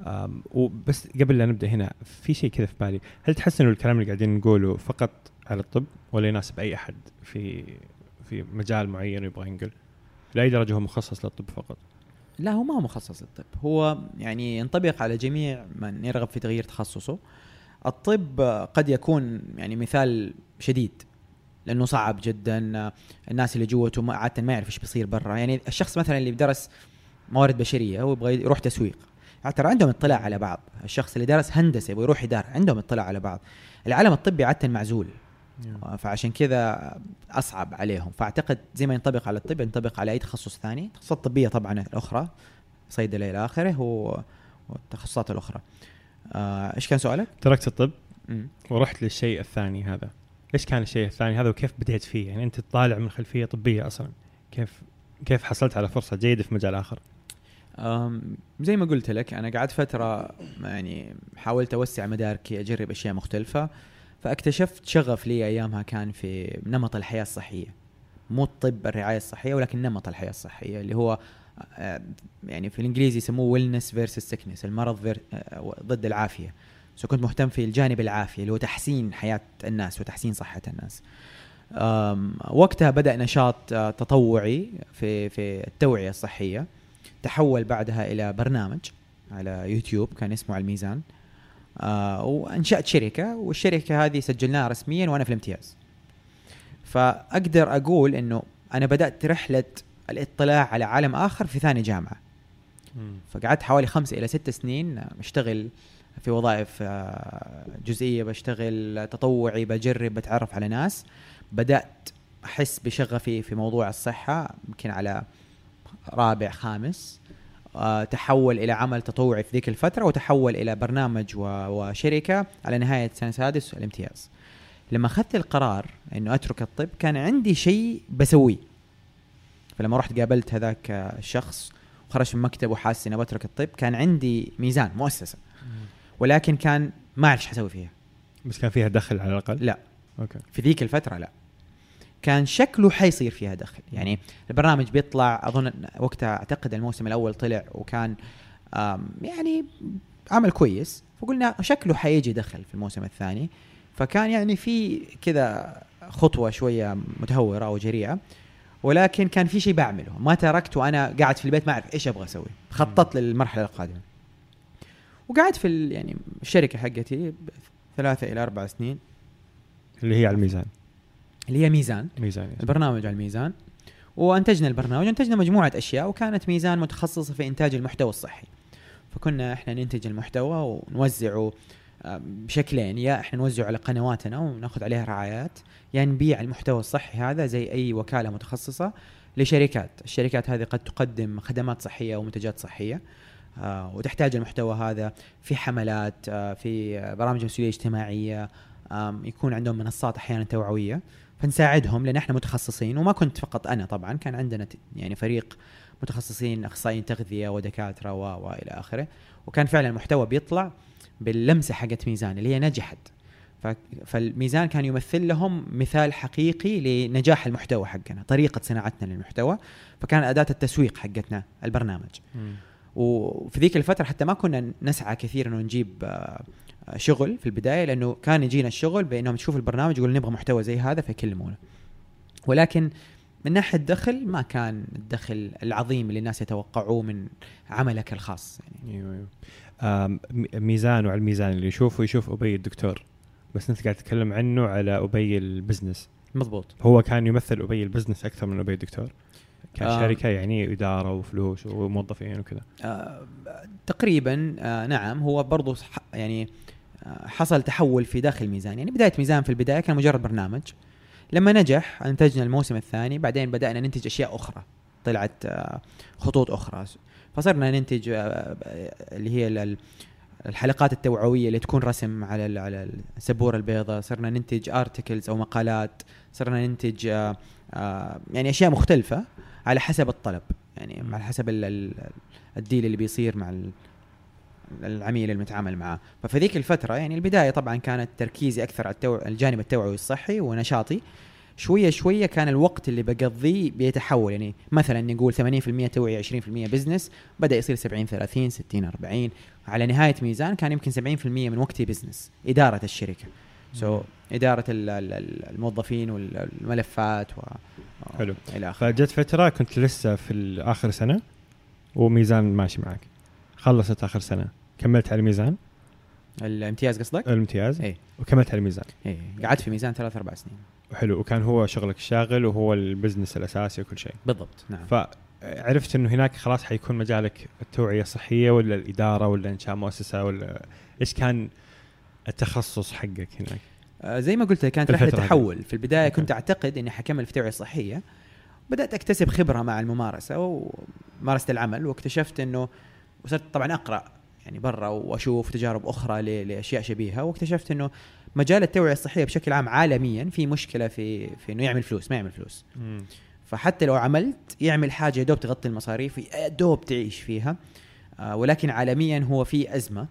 وبس قبل لا نبدأ هنا، في شيء كذا في بالي، هل تحس إنه الكلام اللي قاعدين نقوله فقط على الطب ولا يناسب أي أحد في مجال معين يبغى ينقل؟ لأي درجة هو مخصص للطب فقط؟ لا، هو ما هو مخصص للطب، هو يعني ينطبق على جميع من يرغب في تغيير تخصصه. الطب قد يكون يعني مثال شديد لأنه صعب جدا، الناس اللي جوته عادة ما يعرف إيش بيصير برا. يعني الشخص مثلا اللي بدرس موارد بشرية ويبغى يروح تسويق، ترى عندهم اطلاع على بعض. الشخص اللي درس هندسة يبغى يروح إدارة، عندهم اطلاع على بعض. العالم الطبي عادة معزول، فعشان كذا أصعب عليهم. فأعتقد زي ما ينطبق على الطب ينطبق على أي تخصص ثاني. التخصصات الطبية طبعا الأخرى صيدلة إلى آخره والتخصصات الأخرى. إيش كان سؤالك؟ تركت الطب ورحت للشيء الثاني هذا. إيش كان الشيء الثاني هذا وكيف بديت فيه؟ يعني أنت طالع من خلفية طبية أصلا، كيف حصلت على فرصة جيدة في مجال آخر؟ زي ما قلت لك، أنا قعدت فترة يعني حاولت أوسع مداركي، أجرب أشياء مختلفة، فاكتشفت شغف لي أيامها كان في نمط الحياة الصحية، مو الطب الرعاية الصحية ولكن نمط الحياة الصحية اللي هو يعني في الإنجليزي يسموه wellness versus sickness، المرض ضد العافية. كنت مهتم في الجانب العافية اللي هو تحسين حياة الناس وتحسين صحة الناس. وقتها بدأ نشاط تطوعي في التوعية الصحية، تحول بعدها إلى برنامج على يوتيوب كان اسمه الميزان. وأنشأت شركة، والشركة هذه سجلناها رسميا وأنا في الامتياز. فأقدر أقول إنه أنا بدأت رحلة الاطلاع على عالم آخر في ثاني جامعة. فقعدت حوالي 5 إلى 6 سنين أشتغل في وظائف جزئية، بشتغل تطوعي، بجرب، بتعرف على ناس. بدأت أحس بشغفي في موضوع الصحة يمكن على 4 5. تحول إلى عمل تطوعي في ذيك الفترة، وتحول إلى برنامج وشركة على نهاية سنة 6 الامتياز. لما أخذت القرار إنه أترك الطب كان عندي شيء بسويه. فلما رحت قابلت هذاك الشخص وخرجت من مكتب وحاسس إني بترك الطب، كان عندي ميزان مؤسسة، ولكن كان ما أعرف إيش حسوي فيها. بس كان فيها دخل على الأقل؟ لا. أوكي. في ذيك الفترة لا، كان شكله حيصير فيها دخل. يعني البرنامج بيطلع، أظن وقتها أعتقد الموسم الأول طلع وكان يعني عمل كويس، فقلنا شكله حيجي دخل في الموسم الثاني. فكان يعني في كذا خطوة شوية متهورة أو جريئة، ولكن كان في شيء بعمله. ما تركت وأنا قاعد في البيت ما أعرف إيش أبغى أسوي. خططت للمرحلة القادمة، وقعدت في يعني الشركة حقتي 3 إلى 4 سنين اللي هي على الميزان، اللي هي ميزان البرنامج على الميزان. وانتجنا البرنامج، انتجنا مجموعة أشياء، وكانت ميزان متخصصة في إنتاج المحتوى الصحي. فكنا إحنا ننتج المحتوى ونوزعه بشكلين، يا احنا نوزع على قنواتنا وناخذ عليها رعايات، يا نبيع المحتوى الصحي هذا زي اي وكالة متخصصة لشركات. الشركات هذه قد تقدم خدمات صحية ومنتجات صحية، وتحتاج المحتوى هذا في حملات، في برامج مسؤولية اجتماعية، يكون عندهم منصات أحيانا توعوية، فنساعدهم لأن احنا متخصصين. وما كنت فقط أنا، طبعا كان عندنا يعني فريق متخصصين، أخصائيين تغذية ودكاترة وإلى آخره، وكان فعلا المحتوى بيطلع باللمسة حقت ميزان اللي هي نجحت. فالميزان كان يمثل لهم مثال حقيقي لنجاح المحتوى حقنا، طريقة صناعتنا للمحتوى، فكان أداة التسويق حقتنا البرنامج. وفي ذيك الفترة حتى ما كنا نسعى كثير إنه نجيب شغل في البداية، لأنه كان يجينا الشغل بأنهم تشوف البرنامج يقول نبغى محتوى زي هذا فيكلمونا، ولكن من ناحية الدخل ما كان الدخل العظيم اللي الناس يتوقعوه من عملك الخاص يعني. أيوة. ميزان، وعلى الميزان اللي يشوف أبي الدكتور، بس أنت قاعد تتكلم عنه على أبي البزنس. مضبوط. هو كان يمثل أبي البزنس أكثر من أبي الدكتور كشركة، يعني إدارة وفلوس وموظفين وكذا. تقريبا نعم. هو برضو يعني حصل تحول في داخل ميزان. يعني بداية ميزان في البداية كان مجرد برنامج، لما نجح انتجنا الموسم الثاني، بعدين بدأنا ننتج أشياء أخرى، طلعت خطوط أخرى، فصرنا ننتج اللي هي الحلقات التوعوية اللي تكون رسم على السبورة البيضاء، صرنا ننتج ارتكلز أو مقالات، صرنا ننتج يعني أشياء مختلفة على حسب الطلب، يعني على حسب الديل اللي بيصير مع العميل المتعامل معه. ففي ذيك الفترة يعني البداية طبعا كانت تركيزي أكثر على الجانب التوعوي الصحي ونشاطي. شوية شوية كان الوقت اللي بقضيه بيتحول، يعني مثلا نقول 80% توعية 20% بزنس، بدأ يصير 70-30 60-40. على نهاية ميزان كان يمكن 70% من وقتي بزنس، إدارة الشركة، إدارة الموظفين والملفات حلو. إلى آخره. فجت فترة كنت لسه في آخر سنة وميزان ماشي معك، خلصت آخر سنة كملت على ميزان الامتياز قصدك؟ الامتياز. إيه. وكملت على ميزان. إيه. قعدت في ميزان 3-4 سنين. حلو. وكان هو شغلك الشاغل وهو البزنس الأساسي وكل شيء. بالضبط. نعم. فعرفت إنه هناك خلاص حيكون مجالك التوعية الصحية ولا الإدارة ولا إنشاء مؤسسة، ولا إيش كان التخصص حقك هناك؟ زي ما قلت كانت رحلة تحول. في البداية كنت أعتقد إني حكمل في التوعية الصحية، بدأت أكتسب خبرة مع الممارسة ومارسة العمل، واكتشفت إنه وصرت طبعا أقرأ يعني برا وأشوف تجارب أخرى لأشياء شبيهة، واكتشفت إنه مجال التوعية الصحية بشكل عام عالميا في مشكلة في إنه يعمل فلوس، ما يعمل فلوس. فحتى لو عملت يعمل حاجة دوب تغطي المصاريف، دوب تعيش فيها، ولكن عالميا هو في أزمة،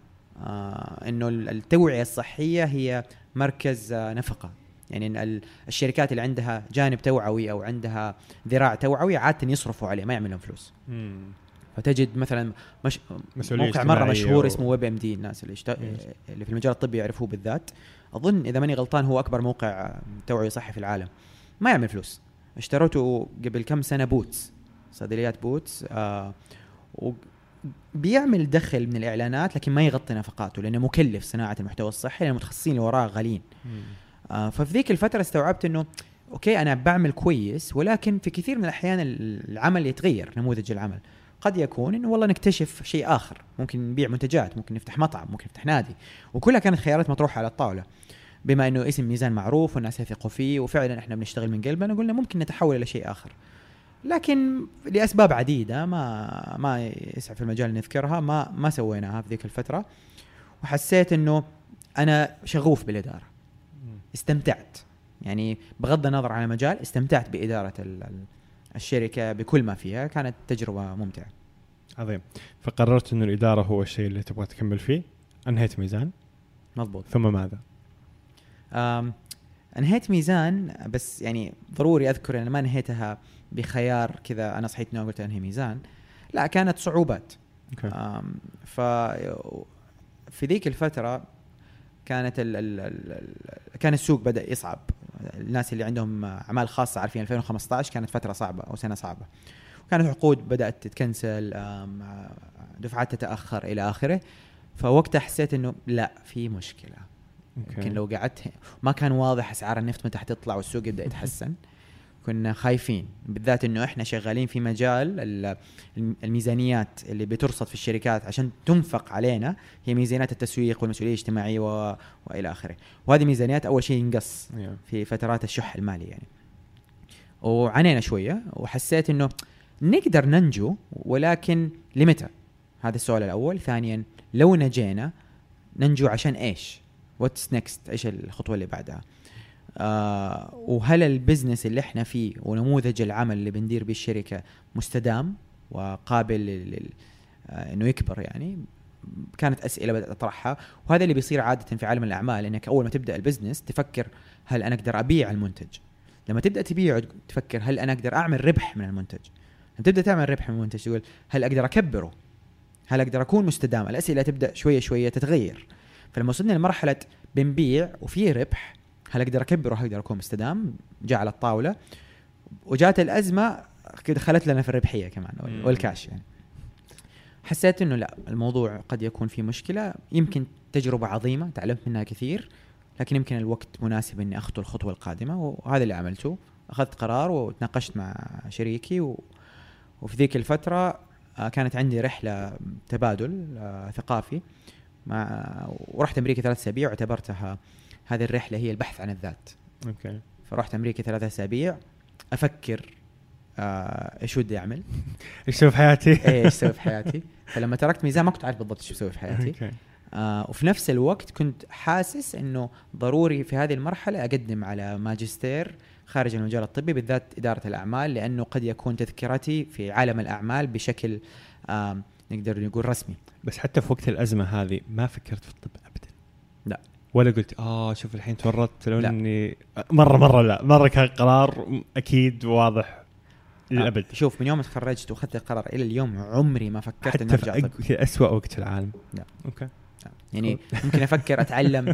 إنه التوعية الصحية هي مركز نفقة. يعني الشركات اللي عندها جانب توعوي أو عندها ذراع توعوي عادة يصرفوا عليه، ما يعملون فلوس. فتجد مثلا موقع مرة مشهور اسمه ويب ام دي، الناس اللي في المجال الطبي يعرفوه بالذات، أظن إذا ماني غلطان هو أكبر موقع توعوي صحي في العالم، ما يعمل فلوس. اشتريته قبل كم سنة بوتس، صيدليات بوتس، بيعمل دخل من الإعلانات لكن ما يغطي نفقاته، لأنه مكلف صناعة المحتوى الصحي، لأن المتخصصين اللي وراه غاليين. ففي ذيك الفترة استوعبت إنه أوكي أنا بعمل كويس، ولكن في كثير من الأحيان العمل يتغير، نموذج العمل قد يكون إنه والله نكتشف شيء آخر، ممكن نبيع منتجات، ممكن نفتح مطعم، ممكن نفتح نادي، وكلها كانت خيارات مطروحة على الطاولة. بما إنه اسم ميزان معروف والناس يثقوا فيه وفعلا إحنا بنشتغل من قلبنا، قلنا ممكن نتحول إلى شيء آخر. لكن لأسباب عديدة ما يسعى في المجال نذكرها ما سويناها في ذيك الفترة، وحسيت إنه أنا شغوف بالإدارة، استمتعت، يعني بغض النظر عن المجال استمتعت بإدارة الشركة بكل ما فيها، كانت تجربة ممتعة. عظيم. فقررت إنه الإدارة هو الشيء اللي تبغى تكمل فيه. أنهيت ميزان. مضبوط. ثم ماذا؟ أنهيت ميزان، بس يعني ضروري أذكر أن ما انهيتها بخيار كذا أنا صحيت قلت أنهي ميزان، لا كانت صعوبات. في ذيك الفترة كانت كان السوق بدأ يصعب، الناس اللي عندهم أعمال خاصة عارفين 2015 كانت فترة صعبة أو سنة صعبة، وكانت عقود بدأت تتكنسل، دفعات تتأخر إلى آخره. فوقتها حسيت إنه لا في مشكلة. يمكن لو قعدت ما كان واضح أسعار النفط متى حتطلع والسوق يبدأ يتحسن، كنا خايفين، بالذات انه احنا شغالين في مجال الميزانيات اللي بترصد في الشركات عشان تنفق علينا، هي ميزانيات التسويق والمسؤوليه الاجتماعيه والى اخره. وهذه ميزانيات اول شيء ينقص في فترات الشح المالي يعني. وعانينا شويه وحسيت انه نقدر ننجو، ولكن لمتى؟ هذا السؤال الاول. ثانيا لو نجينا ننجو عشان ايش؟ واتس نيكست؟ ايش الخطوه اللي بعدها؟ وهل البزنس اللي احنا فيه ونموذج العمل اللي بندير به الشركه مستدام وقابل انه يكبر يعني؟ كانت اسئله بدات اطرحها. وهذا اللي بيصير عاده في عالم الاعمال، انك اول ما تبدا البزنس تفكر هل انا اقدر ابيع المنتج. لما تبدا تبيع تفكر هل انا اقدر اعمل ربح من المنتج. لما تبدا تعمل ربح من المنتج تقول هل اقدر اكبره، هل اقدر اكون مستدام. الاسئله تبدا شويه شويه تتغير. فلما وصلنا لمرحله بنبيع وفي ربح، هل اقدر اكبره، هل اقدر اكون مستدام، جاء على الطاوله. وجات الازمه كده دخلت لنا في الربحيه كمان والكاش يعني. حسيت انه لا، الموضوع قد يكون فيه مشكله. يمكن تجربه عظيمه تعلمت منها كثير، لكن يمكن الوقت مناسب اني اخطو الخطوه القادمه. وهذا اللي عملته. اخذت قرار وتناقشت مع شريكي وفي ذيك الفتره كانت عندي رحله تبادل ثقافي ورحت امريكا 3 أسابيع، واعتبرتها هذه الرحله هي البحث عن الذات. اوكي. فرحت امريكا 3 أسابيع افكر ايش ودي اعمل، ايش اسوي في حياتي. ايش اسوي في حياتي. فلما تركت ميزان ما كنت عارف بالضبط ايش اسوي في حياتي. اوكي. وفي نفس الوقت كنت حاسس انه ضروري في هذه المرحله اقدم على ماجستير خارج المجال الطبي، بالذات اداره الاعمال، لانه قد يكون تذكرتي في عالم الاعمال بشكل نقدر نقول رسمي. بس حتى في وقت الازمه هذه ما فكرت في الطب ابدا؟ لا. ولا قلت شوف الحين تورطت؟ لو اني مره لا، مره كان قرار اكيد واضح للابد. شوف، من يوم تخرجت واخذت القرار الى اليوم عمري ما فكرت اني ارجع طب. في اسوأ وقت في العالم. لا. اوكي. يعني ممكن افكر اتعلم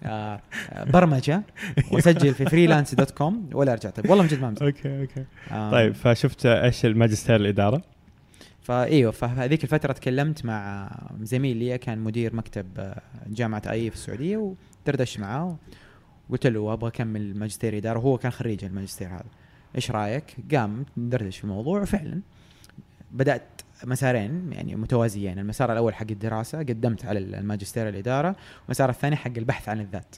برمجه واسجل في freelance.com ولا ارجع طب، والله من جد ما امزح. اوكي. طيب، فشفت ايش الماجستير الاداره؟ فايوه، فهذيك الفتره تكلمت مع زميل لي كان مدير مكتب جامعه اي في السعوديه، ودردش معاه وقلت له ابغى اكمل ماجستير اداره، وهو كان خريج الماجستير هذا، ايش رايك؟ قام ندردش في الموضوع، وفعلا بدات مسارين يعني متوازيين. المسار الاول حق الدراسه، قدمت على الماجستير الاداره، والمسار الثاني حق البحث عن الذات.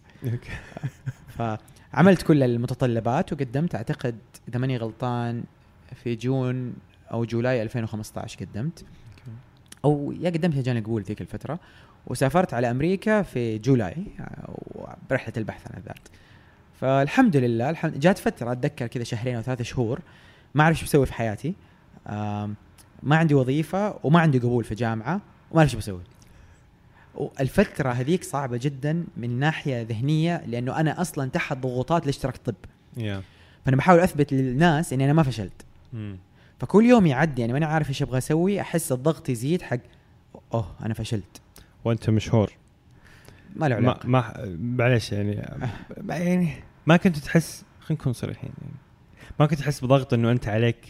فعملت كل المتطلبات وقدمت. اعتقد اذا ماني غلطان في جون او جولاي 2015 قدمت، او يا قدمت يا جاني قبول ذيك الفتره. وسافرت على امريكا في جولاي برحله البحث عن الذات. فالحمد لله جات فتره اتذكر كذا 2 أو 3 شهور ما اعرف ايش بسوي في حياتي. ما عندي وظيفه وما عندي قبول في جامعه وما اعرف ايش بسوي. والفتره هذيك صعبه جدا من ناحيه ذهنيه، لانه انا اصلا تحت ضغوطات الاشتراك طب. فانا بحاول اثبت للناس اني انا ما فشلت. فكل يوم يعدي يعني وانا عارف ايش ابغى اسوي، احس الضغط يزيد حق انا فشلت. وانت مشهور، ما له علاقه. معلش يعني ما كنت تحس، خلينا نكون صريحين يعني، ما كنت تحس بضغط انه انت عليك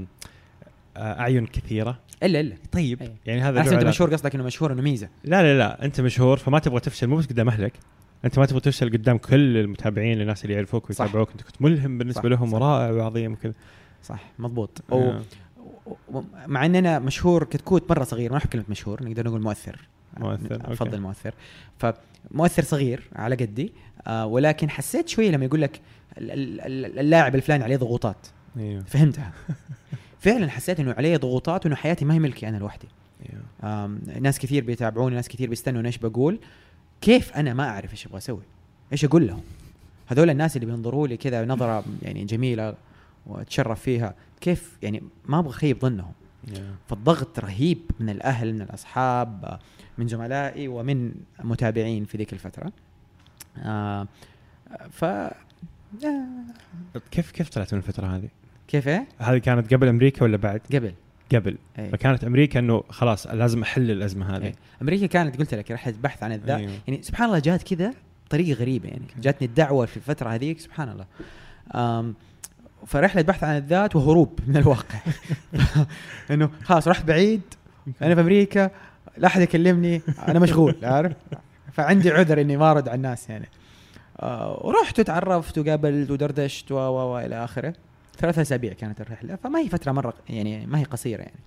اعين كثيره؟ الا طيب أيه. يعني هذا انت مشهور، قصدك انه مشهور انه ميزه؟ لا انت مشهور فما تبغى تفشل، مو بس قدام اهلك، انت ما تبغى تفشل قدام كل المتابعين، الناس اللي يعرفوك ويتابعوك. انت كنت ملهم بالنسبه لهم ورائع وعظيم وكذا. صح، مضبوط. مع اننا مشهور كتكوت مره صغير، ما نحب كلمه مشهور، نقدر نقول مؤثر. افضل مؤثر. فمؤثر صغير على قدي، ولكن حسيت شويه لما يقول لك اللاعب الفلاني عليه ضغوطات. أيوه. فهمتها. فعلا حسيت انه عليه ضغوطات وانه حياتي ما هي ملكي انا لوحدي. ناس كثير بيتابعوني، ناس كثير بيستنوا ايش بقول. كيف انا ما اعرف ايش ابغى اسوي، ايش اقول لهم؟ هذول الناس اللي بينظروا لي كذا نظره يعني جميله واتشرف فيها، كيف يعني ما ابغى خيب ظنهم. فالضغط رهيب من الاهل، من الاصحاب، من زملائي، ومن متابعين في ذيك الفتره. كيف طلعت من الفتره هذه؟ كيف هذه كانت قبل امريكا ولا بعد؟ قبل. أيه. فكانت امريكا انه خلاص لازم احل الازمه هذه. أيه. امريكا كانت قلت لك رحله بحث عن الذات. أيوه. يعني سبحان الله جات كذا طريقه غريبه يعني. جاتني الدعوه في الفتره هذيك سبحان الله. فرحله بحث عن الذات وهروب من الواقع. انه خلاص رحت بعيد، انا في امريكا، لا احد يكلمني، انا مشغول عارف. فعندي عذر اني ما ارد على الناس يعني. ورحت وتعرفت وقابلت ودردشت والى اخره. 3 أسابيع كانت الرحلة، فما هي فترة مرة يعني ما هي قصيرة يعني.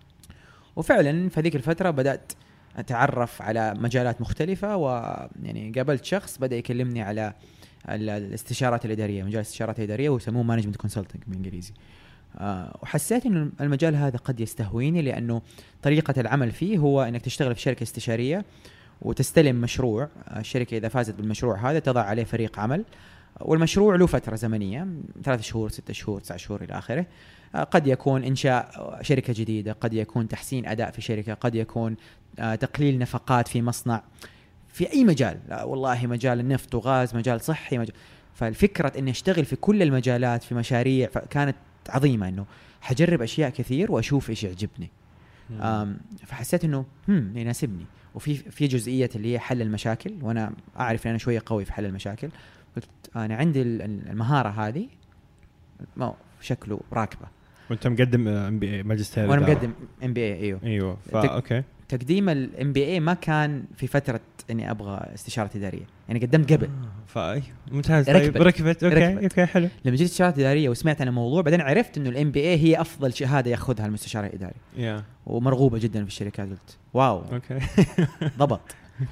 وفعلا في ذيك الفترة بدأت أتعرف على مجالات مختلفة، ويعني قابلت شخص بدأ يكلمني على الاستشارات الإدارية، مجال الاستشارات الإدارية ويسموه مانجمنت كونسلتنج بالإنجليزي. وحسيت إنه المجال هذا قد يستهويني، لأنه طريقة العمل فيه هو إنك تشتغل في شركة استشارية وتستلم مشروع. الشركة إذا فازت بالمشروع هذا تضع عليه فريق عمل، والمشروع له فترة زمنية 3 شهور 6 شهور 9 شهور إلى آخره. قد يكون إنشاء شركة جديدة، قد يكون تحسين أداء في شركة، قد يكون تقليل نفقات في مصنع، في أي مجال. والله مجال النفط وغاز، مجال صحي، فالفكرة إني أشتغل في كل المجالات في مشاريع كانت عظيمة، إنه حجرب أشياء كثير وأشوف إيش يعجبني. فحسيت إنه يناسبني. وفي جزئية اللي هي حل المشاكل، وأنا أعرف أن أنا شوية قوي في حل المشاكل. قلت أنا عندي المهارة هذه، ما شكله راكبة. وأنت مقدم MBA ماجستير؟ وأنا مقدم MBA. أيوه. أوكي. تقديم MBA ما كان في فترة إني أبغى استشارة إدارية، يعني قدمت قبل. ممتاز. طيب ركبت. أوكي حلو. لما جيت استشارة إدارية وسمعت عن الموضوع، بعدين عرفت إنه MBA هي أفضل شهادة يأخذها المستشار الإداري. ومرغوبة جدا في الشركات. قلت واو. أوكي. ضبط.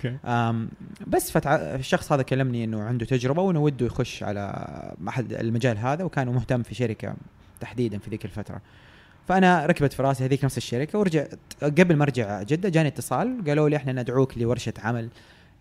بس الشخص هذا كلمني إنه عنده تجربة وإنه وده يخش على أحد المجال هذا، وكان مهتم في شركة تحديدا في ذيك الفترة. فأنا ركبت في راسي هذيك نفس الشركة، ورجعت قبل ما أرجع جدة جاني اتصال قالوا لي إحنا ندعوك لورشة عمل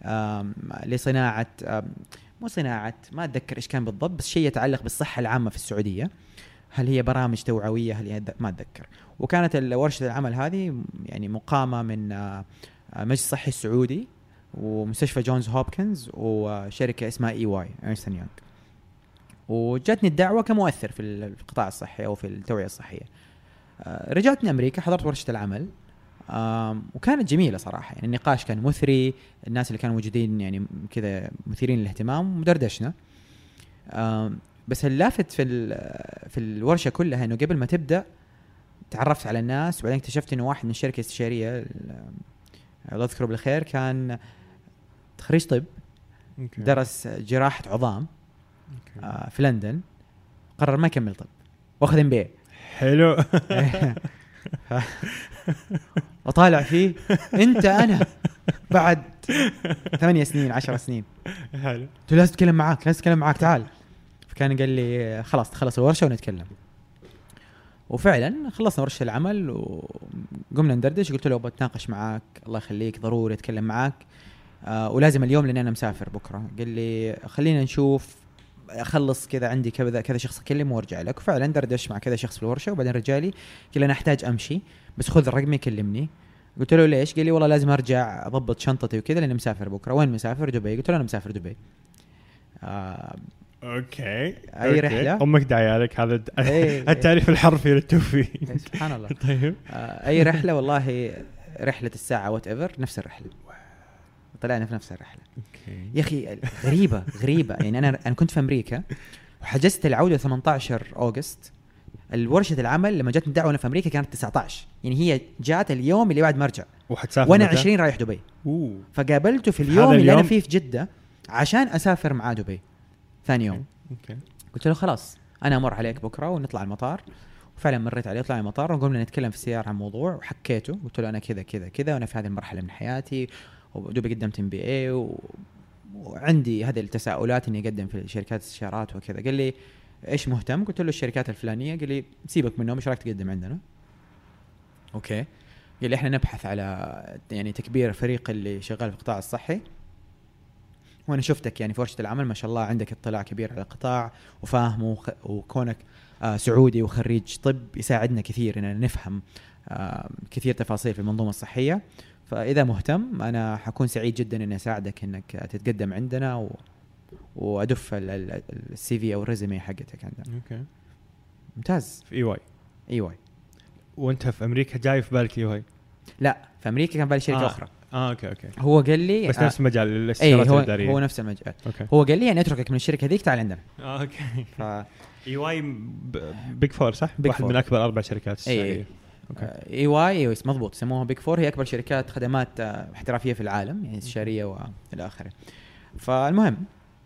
لصناعة، مو صناعة، ما أتذكر إيش كان بالضبط، بس شيء يتعلق بالصحة العامة في السعودية. هل هي برامج توعوية، هل هي ما أتذكر. وكانت ورشة العمل هذه يعني مقامة من مجلس الصحي السعودي ومستشفى جونز هوبكنز وشركة اسمها EY إرنست أند يونغ. وجاتني الدعوة كمؤثر في القطاع الصحي أو في التوعية الصحية. رجعتني أمريكا، حضرت ورشة العمل، وكانت جميلة صراحة. يعني النقاش كان مثري، الناس اللي كانوا موجودين يعني كذا مثيرين للاهتمام، ودردشنا. بس اللافت في الورشة كلها إنه قبل ما تبدأ تعرفت على الناس، وبعدين اكتشفت إنه واحد من الشركة الاستشارية الله يذكره بالخير كان خريج طب، درس جراحة عظام في لندن، قرر ما يكمل طب واخذ MBA. حلو. وطالع فيه أنا بعد 8 سنين 10 سنين. حلو. قلت لازم أتكلم معاك تعال. فكان قال لي خلص الورشة ونتكلم. وفعلا خلصنا ورشة العمل وقمنا ندردش. قلت له بتناقش معاك، الله يخليك ضروري أتكلم معاك ولازم اليوم لأن أنا مسافر بكرة. قال لي خلينا نشوف أخلص كذا، عندي كذا شخص أكلم وارجع لك. وفعلا دردش مع كذا شخص في الورشة، وبعدين رجالي قال أنا أحتاج أمشي بس خذ رقمي كلمني. قلت له ليش؟ قال لي والله لازم أرجع أضبط شنطتي وكذا لأني مسافر بكرة. وين مسافر؟ دبي. قلت له أنا مسافر دبي. أوكي. أي رحلة؟ أمك دعيالك هذا التعريف الحرفي للتوفيق. سبحان الله. طيب. أي رحلة؟ والله رحلة الساعة whatever، نفس الرحلة، طلعنا في نفس الرحلة. يا أخي غريبة يعني أنا كنت في أمريكا وحجزت العودة 18 أغسطس. الورشة العمل لما جاتني الدعوة أنا في أمريكا كانت 19، يعني هي جات اليوم اللي بعد ما أرجع، وأنا 20 رايح دبي. فقابلته في اليوم اللي أنا فيه في جدة عشان أسافر معاه دبي ثاني يوم. قلت له خلاص أنا أمر عليك بكرة ونطلع المطار. وفعلا مريت عليه، طلع المطار وقمنا نتكلم في السيارة عن موضوع، وحكيته قلت له أنا كذا وأنا في هذه المرحلة من حياتي ودوبي قدمت MBA وعندي هذه التساؤلات إني أقدم في شركات استشارات وكذا. قال لي إيش مهتم؟ قلت له الشركات الفلانية. قال لي سيبك منهم، إيش رأيك تقدم عندنا؟ أوكي. قال لي إحنا نبحث على يعني تكبير فريق اللي شغال في القطاع الصحي، وأنا شفتك يعني في ورشة العمل ما شاء الله عندك اطلاع كبير على القطاع وفاهمه، وكونك سعودي وخريج طب يساعدنا كثير إننا نفهم كثير تفاصيل في المنظومة الصحية. فإذا مهتم أنا حكون سعيد جدا إني أساعدك إنك تتقدم عندنا وأدف الCV أو الريزمي حقتك عندنا. أوكي. ممتاز. في EY. وأنت في أمريكا جاي في بالك EY؟ لا، في أمريكا كان بالي شركة أخرى. أوكي. هو قال لي بس نفس المجال الاستشارات الإدارية. هو نفس المجال. أوكي. هو قال لي يعني أتركك من الشركة هذيك تعال عندنا. أوكي. EY بيج فور صح؟ واحد من أكبر 4 شركات استشارية. EY مضبوط، يسموها بيج فور، هي أكبر شركات خدمات احترافية في العالم يعني استشارية وإلى آخره. فالمهم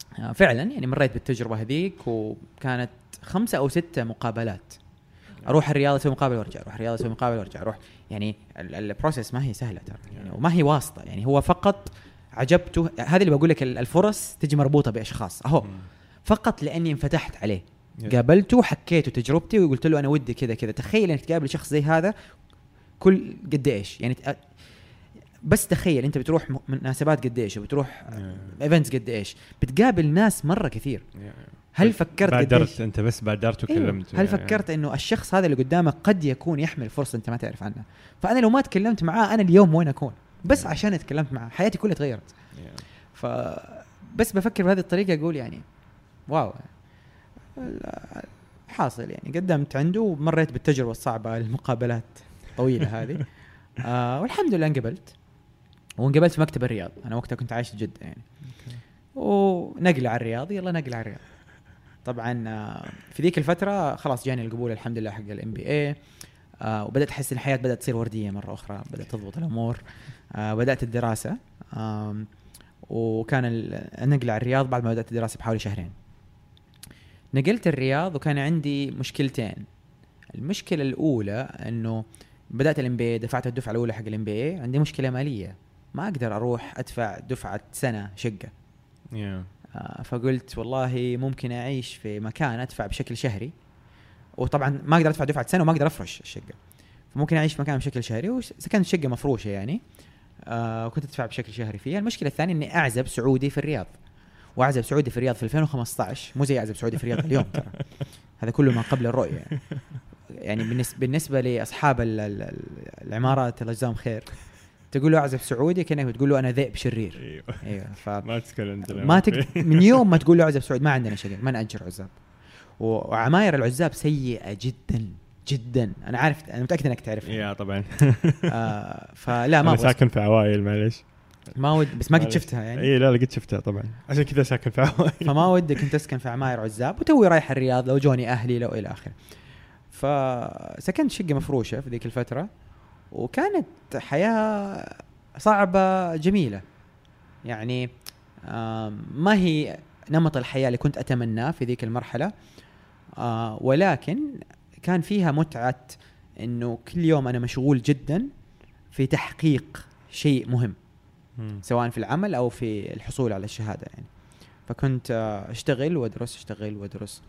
فعلا يعني مريت بالتجربة هذيك، وكانت 5 أو 6 مقابلات. أروح الرياض أسوي مقابلة وارجع، أروح الرياض أسوي مقابلة وارجع، أروح يعني البروسيس ما هي سهلة ترى يعني، وما هي واسطة يعني، هو فقط عجبته. هذا اللي بقول لك، الفرص تجي مربوطة بأشخاص أهو، فقط لأني انفتحت عليه، قابلته حكيته تجربتي وقلت له أنا ودي كذا كذا. تخيل إنك تقابل شخص زي هذا كل قد إيش يعني، بس تخيل أنت بتروح مناسبات قد إيش، وبتروح إيفنتس قد إيش، بتقابل ناس مرة كثير. هل فكرت بادرت أنت بس بادرت وكلمت؟ هل فكرت إنه الشخص هذا اللي قدامك قد يكون يحمل فرصة أنت ما تعرف عنها؟ فأنا لو ما تكلمت معاه أنا اليوم وين أكون؟ بس عشان اتكلمت معاه حياتي كلها تغيرت. فبس بفكر بهذه الطريقة، أقول يعني واو حاصل يعني. قدمت عنده ومريت بالتجربة الصعبة، المقابلات طويلة هذه والحمد لله انقبلت في مكتب الرياض. أنا وقتها كنت عايش في جدة يعني، ونقل على الرياض، يلا نقل على الرياض. طبعا في ذيك الفترة خلاص جاني القبول الحمد لله حق الMBA، وبدأت أحس إن الحياة بدأت تصير وردية مرة أخرى، بدأت تضبط الأمور. بدأت الدراسة، وكان النقل على الرياض بعد ما بدأت الدراسة بحوالي 2 شهر. نقلت الرياض وكان عندي مشكلتين. المشكلة الأولى أنه بدأت الMBA، دفعت الدفعة الأولى حق الMBA، عندي مشكلة مالية، ما أقدر أروح أدفع دفعة سنة شقة. فقلت والله ممكن أعيش في مكان أدفع بشكل شهري، وطبعا ما أقدر أدفع دفعة سنة وما أقدر أفرش الشقة، فممكن أعيش في مكان بشكل شهري، وسكنت شقة مفروشة يعني، وكنت أدفع بشكل شهري فيها. المشكلة الثانية إني أعزب سعودي في الرياض، وأعزب سعودي في الرياض في 2015 مو زي أعزب سعودي في الرياض اليوم ترى، هذا كله ما قبل الرؤية يعني. بالنسبة لأصحاب العمارات الله يجزاهم خير، تقول له أعزب سعودي كأنك بتقول له أنا ذئب شرير. أيوة. ما تتكلم من يوم ما تقول له أعزب سعودي ما عندنا شيء، ما نأجر عزاب، وعماير العزاب سيئة جدا جدا. أنا عارف، أنا متأكد أنك تعرف. يا طبعا. فلا ما أنا ساكن في عوائل، معليش ما ود، بس ما قد شفتها يعني. إيه لا قد شفتها طبعا، عشان كذا ساكن في عوائل. فما ودك أنت تسكن في عماير عزاب، وتوي رايح الرياض لو جوني أهلي لو إلى آخره. فسكنت شقة مفروشة في ذيك الفترة، وكانت حياة صعبة جميلة يعني، ما هي نمط الحياة اللي كنت أتمناه في ذيك المرحلة، ولكن كان فيها متعة إنه كل يوم أنا مشغول جدا في تحقيق شيء مهم، سواء في العمل أو في الحصول على الشهادة يعني. فكنت أشتغل وأدرس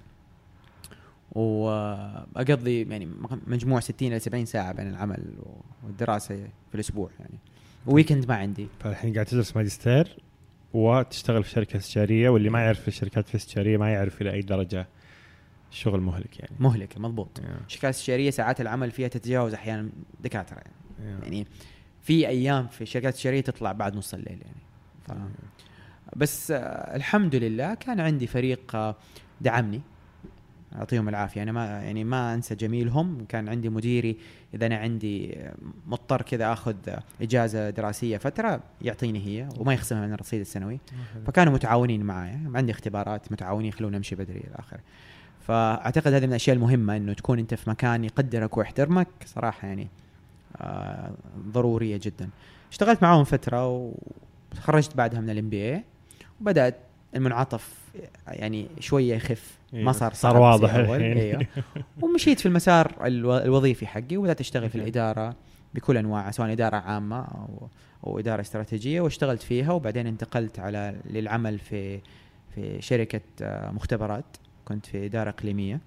وأقضي يعني مجموع 60 إلى 70 ساعة بين العمل والدراسة في الأسبوع يعني، وويكند ما عندي. فالحين قاعد تدرس ماجستير وتشتغل في شركة استشارية، واللي ما يعرف الشركات الاستشارية ما يعرف إلى أي درجة الشغل مهلك يعني. مهلك مضبوط. شركات استشارية ساعات العمل فيها تتجاوز أحيانا دكاترة يعني. يعني في أيام في الشركات الاستشارية تطلع بعد نص الليل يعني. بس الحمد لله كان عندي فريق دعمني، أعطيهم العافية. أنا ما أنسى جميلهم. كان عندي مديري إذا أنا عندي مضطر كذا أخذ إجازة دراسية فترة يعطيني هي وما يخصمها من الرصيد السنوي. فكانوا متعاونين معايا، عندي اختبارات متعاونين يخلوني أمشي بدري إلى آخره. فأعتقد هذه من الأشياء المهمة، إنه تكون أنت في مكان يقدرك ويحترمك صراحة يعني، ضرورية جدا. اشتغلت معاهم فترة وتخرجت بعدها من الMBA، وبدأت المنعطف يعني شوية يخف، ما صار واضح الحين. أيوه. ومشيت في المسار الوظيفي حقي، وبدأت أشتغل في الإدارة بكل أنواعها، سواء إدارة عامة أو إدارة استراتيجية، واشتغلت فيها. وبعدين انتقلت للعمل في شركة مختبرات، كنت في إدارة إقليمية.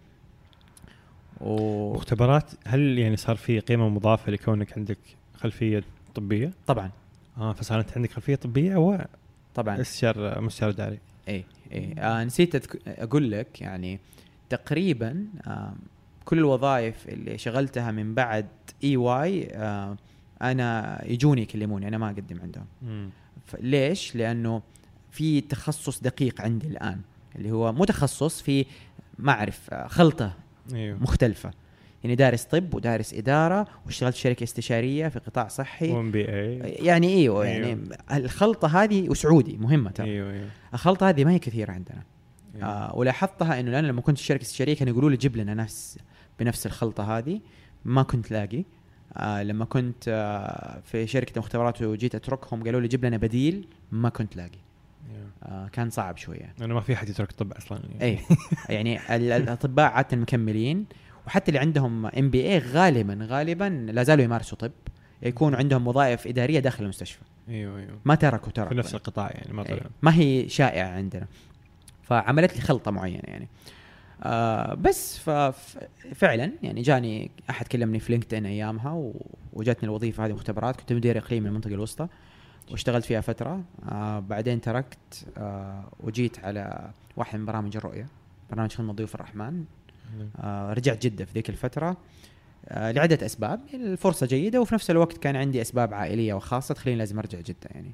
مختبرات، هل يعني صار في قيمة مضافة لكونك عندك خلفية طبية؟ طبعا. فصارت عندك خلفية طبية طبعا مستشار إداري. نسيت أقول لك يعني تقريبا كل الوظائف اللي شغلتها من بعد EY أنا يجوني يكلموني، أنا ما أقدم عندهم. ليش؟ لأنه في تخصص دقيق عندي الآن، اللي هو متخصص في ما أعرف خلطة مختلفة يعني، دارس طب ودارس إدارة، واشتغلت في شركة استشارية في قطاع صحي MBA يعني. يعني الخلطة هذه وسعودي مهمة ترى. الخلطة هذه ما هي كثيرة عندنا. ولاحظتها إنه أنا لما كنت في شركة استشارية كانوا يقولوا لي جيب لنا ناس بنفس الخلطة هذه، ما كنت لاقي. لما كنت في شركة مختبرات وجيت أتركهم قالوا لي جيب لنا بديل، ما كنت لاقي. كان صعب شويه. أنا ما في حد يترك الطب أصلا يعني. اي يعني الأطباء عادة مكملين، وحتى اللي عندهم MBA غالبا لا زالوا يمارسوا طب، يكون عندهم وظائف إدارية داخل المستشفى. أيوه ما تركوا في نفس القطاع يعني ما طلع. ما هي شائعة عندنا، فعملت لي خلطة معينة يعني. بس فعلا يعني جاني أحد كلمني في لينكدين أيامها وجاتني الوظيفة هذه مختبرات. كنت مدير إقليم من المنطقة الوسطى واشتغلت فيها فترة. بعدين تركت وجيت على واحد من برامج الرؤية، برنامج خدمة ضيوف الرحمن. رجعت جدة في ذيك الفترة لعدة أسباب. الفرصة جيدة وفي نفس الوقت كان عندي أسباب عائلية وخاصة تخليني لازم أرجع جدة يعني.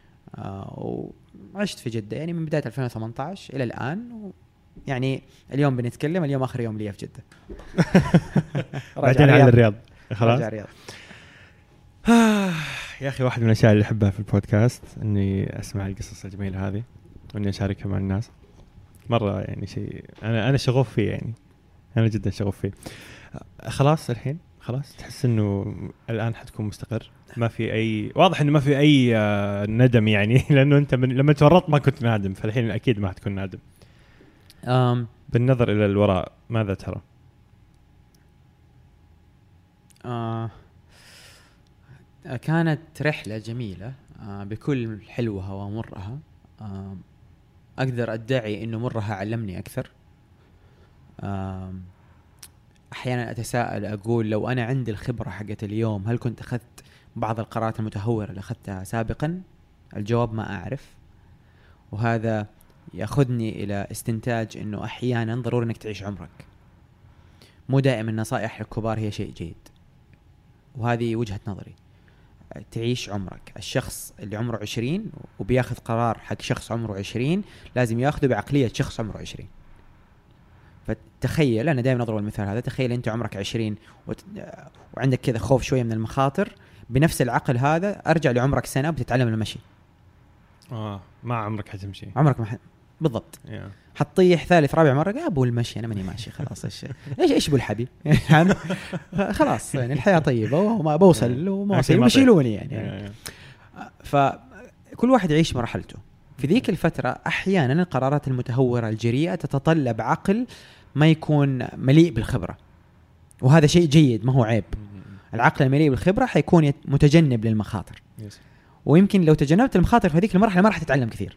وعشت في جدة يعني من بداية 2018 إلى الآن. يعني اليوم بنتكلم، اليوم آخر يوم لي في جدة. بعدين على الرياض خلاص. راجع الرياض. يا أخي واحد من الأشياء اللي أحبها في البودكاست إني أسمع القصص الجميلة هذه وإني أشاركها مع الناس. مرة يعني شيء أنا شغوف فيه يعني، أنا جدا شغوف فيه. خلاص الحين خلاص تحس إنه الآن حتكون مستقر، ما في أي واضح إنه ما في أي ندم يعني لأنه أنت لما تورطت ما كنت نادم، فالحين أكيد ما حتكون نادم. بالنظر إلى الوراء ماذا ترى؟ كانت رحلة جميلة بكل حلوها ومرها. أقدر أدعي إنه مرها علمني أكثر. أحيانا أتساءل أقول لو أنا عندي الخبرة حقت اليوم هل كنت أخذت بعض القرارات المتهورة اللي أخذتها سابقا؟ الجواب ما أعرف، وهذا يأخذني إلى استنتاج إنه أحيانا ضروري إنك تعيش عمرك. مو دائما النصائح الكبار هي شيء جيد، وهذه وجهة نظري. تعيش عمرك. الشخص اللي عمره 20 وبياخذ قرار حق شخص عمره 20 لازم ياخذه بعقلية شخص عمره 20. فتخيل، أنا دائما أضرب المثال هذا، تخيل أنت عمرك 20 وعندك كذا خوف شوية من المخاطر، بنفس العقل هذا أرجع لعمرك سنة بتتعلم المشي. ما عمرك حتمشي، عمرك ما بالضبط. حتطيح ثالث رابع مرة يا أبو المشي أنا ماني ماشي خلاص. إيش أبو الحبيب يعني خلاص يعني الحياة طيبة وما بوصل وما يشيلوني يعني. فكل واحد يعيش مرحلته. في ذيك الفترة أحيانا القرارات المتهورة الجريئة تتطلب عقل ما يكون مليء بالخبرة، وهذا شيء جيد ما هو عيب. العقل المليء بالخبرة حيكون متجنب للمخاطر، ويمكن لو تجنبت المخاطر في هذيك المرحلة ما راح تتعلم كثير.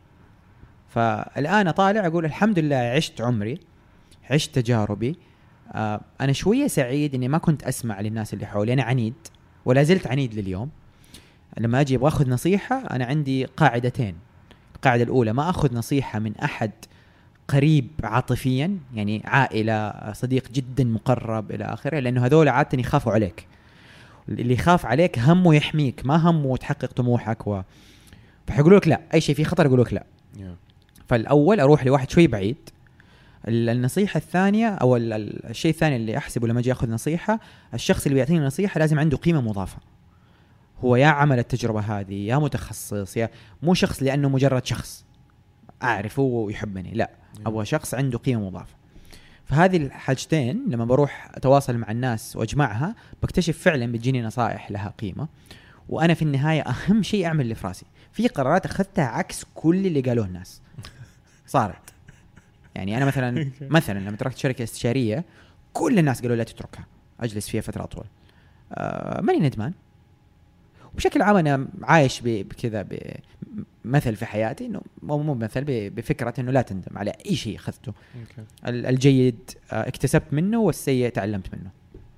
فالآن طالع أقول الحمد لله عشت عمري، عشت تجاربي. أنا شوية سعيد إني ما كنت أسمع للناس اللي حولي. أنا عنيد ولا زلت عنيد لليوم. لما أجي أبغى أخذ نصيحة أنا عندي قاعدتين. القاعدة الأولى ما أخذ نصيحة من أحد قريب عاطفيا، يعني عائلة، صديق جدا مقرب إلى آخره، لأنه هذول عادة يخافوا عليك. اللي يخاف عليك همه يحميك، ما همه تحقق طموحك فحيقولوا لك لا، أي شيء فيه خطر يقولوا لك لا. فالأول أروح لواحد شوي بعيد. النصيحة الثانية أو الشيء الثاني اللي أحسبه لما أجي أخذ نصيحة، الشخص اللي بيعطيني نصيحة لازم عنده قيمة مضافة. هو يا عمل التجربة هذه، يا متخصص، يا مو شخص لأنه مجرد شخص أعرفه ويحبني، لا، أبغى شخص عنده قيمة مضافة. فهذه الحاجتين لما بروح أتواصل مع الناس وأجمعها بكتشف فعلا بتجيني نصائح لها قيمة. وأنا في النهاية أهم شيء أعمل اللي في راسي. في قرارات أخذتها عكس كل اللي قالوه الناس صارت. يعني أنا مثلا لما تركت شركة استشارية كل الناس قالوا لا تتركها، أجلس فيها فترة أطول. ماني ندمان. وبشكل عام أنا عايش بكذا بمثل في حياتي، إنه مو مثل بفكرة إنه لا تندم على أي شيء أخذته. الجيد اكتسبت منه والسيء تعلمت منه.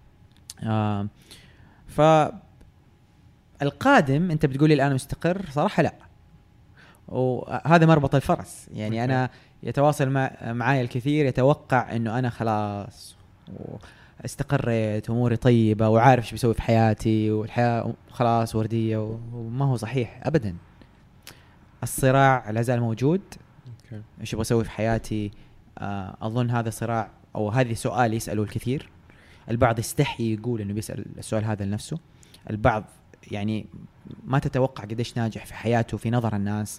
فالقادم أنت بتقولي الآن مستقر، صراحة لا. وهذا مربط الفرس يعني. أنا يتواصل معايا الكثير يتوقع إنه أنا خلاص استقريت وأموري طيبة وعارف شو بسوي في حياتي والحياة خلاص وردية، وما هو صحيح أبدا. الصراع لا زال موجود. إيش أبغى أسوي في حياتي؟ أظن هذا صراع أو هذه سؤال يسأله الكثير. البعض يستحي يقول إنه بيسأل السؤال هذا لنفسه. البعض يعني ما تتوقع قديش ناجح في حياته في نظر الناس.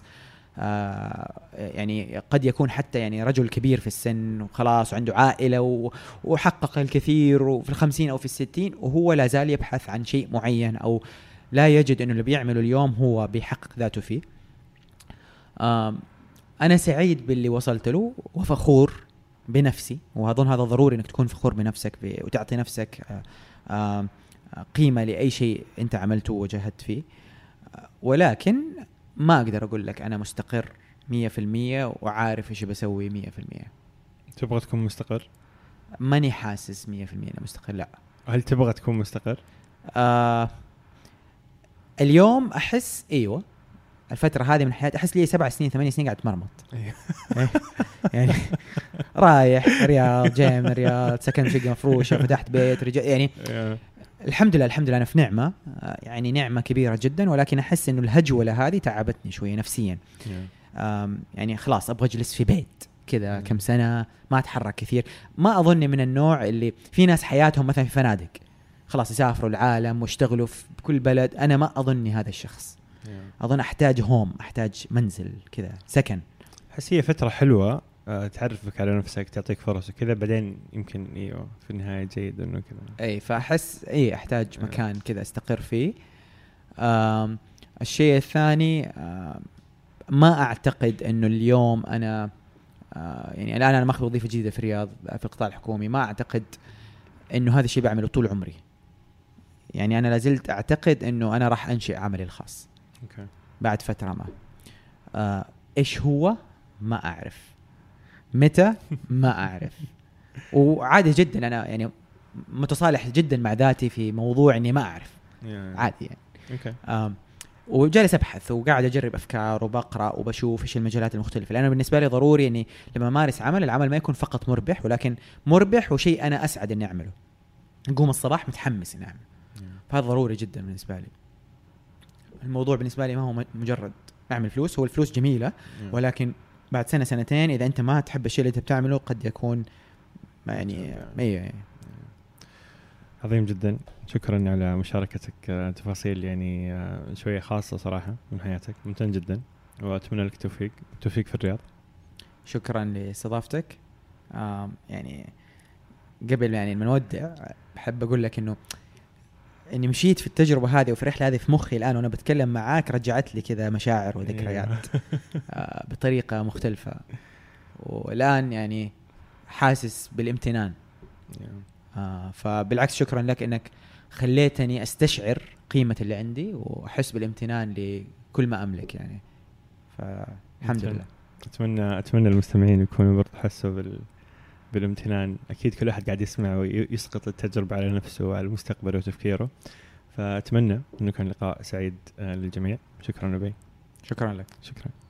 يعني قد يكون حتى يعني رجل كبير في السن وخلاص وعنده عائلة وحقق الكثير وفي 50 أو في 60 وهو لا زال يبحث عن شيء معين أو لا يجد أنه اللي بيعمله اليوم هو بيحقق ذاته فيه. أنا سعيد باللي وصلت له وفخور بنفسي، وأظن هذا ضروري إنك تكون فخور بنفسك وتعطي نفسك قيمة لأي شيء أنت عملته وجهدت فيه. ولكن ما أقدر أقول لك أنا مستقر 100% وعارف إيش بسوي 100%. تبغى تكون مستقر؟ ماني حاسس 100% أنا مستقر. لا. هل تبغى تكون مستقر؟ اليوم أحس أيوة، الفترة هذه من حياتي أحس لي 7 سنين 8 سنين قاعد أتمرمط. يعني رايح رياض، جاي من الرياض، سكن شقة مفروشة، فتحت بيت، يعني الحمد لله أنا في نعمة، يعني نعمة كبيرة جدا. ولكن أحس إنه الهجولة هذه تعبتني شوية نفسيا. يعني خلاص أبغى أجلس في بيت كذا كم سنة، ما أتحرك كثير. ما أظني من النوع اللي في ناس حياتهم مثلا في فنادق، خلاص يسافروا العالم واشتغلوا في كل بلد. أنا ما أظني هذا الشخص. أظن أحتاج أحتاج منزل كذا، سكن. حس هي فترة حلوة تعرفك على نفسك، تعطيك فرص وكذا، بعدين يمكن ايوه في النهاية جيد انه كذا. اي فاحس احتاج مكان كذا استقر فيه. الشيء الثاني، ما اعتقد انه اليوم انا يعني الان انا ماخذ وظيفة جديدة في الرياض في القطاع الحكومي، ما اعتقد انه هذا الشيء بعمله طول عمري. يعني انا لازلت اعتقد انه انا راح انشئ عملي الخاص بعد فترة ما. ايش هو ما اعرف، متى ما أعرف. وعادي جدا أنا يعني متصالح جدا مع ذاتي في موضوع إني ما أعرف. عادي يعني. وجالس أبحث وقاعد أجرب أفكار وبقرأ وبشوف إيش المجالات المختلفة، لأنه بالنسبة لي ضروري إني لما أمارس العمل ما يكون فقط مربح، ولكن مربح وشيء أنا أسعد إني أعمله. نقوم الصباح متحمس إني أعمله. فهذا ضروري جدا بالنسبة لي. الموضوع بالنسبة لي ما هو مجرد أعمل فلوس، هو الفلوس جميلة، ولكن بعد سنة سنتين إذا أنت ما تحب الشيء اللي أنت بتعمله قد يكون يعني عظيم جدا. شكرا على مشاركتك تفاصيل يعني شوية خاصة صراحة من حياتك، ممتن جدا، وأتمنى لك توفيق في الرياض. شكرا لاستضافتك. يعني قبل يعني ما نودع بحب أقول لك إنه إني مشيت في التجربة هذه وفي الرحلة هذه في مخي الآن وأنا بتكلم معاك، رجعت لي كذا مشاعر وذكريات بطريقة مختلفة. والآن يعني حاسس بالامتنان. فبالعكس شكرا لك إنك خليتني أستشعر قيمة اللي عندي وأحس بالامتنان لكل ما أملك يعني. فالحمد لله. أتمنى المستمعين يكونوا برضو حسوا بالامتنان. أكيد كل أحد قاعد يسمع ويسقط التجربة على نفسه وعلى المستقبل وتفكيره. فأتمنى أنه كان لقاء سعيد للجميع. شكرا نبي. شكرا لك. شكرا.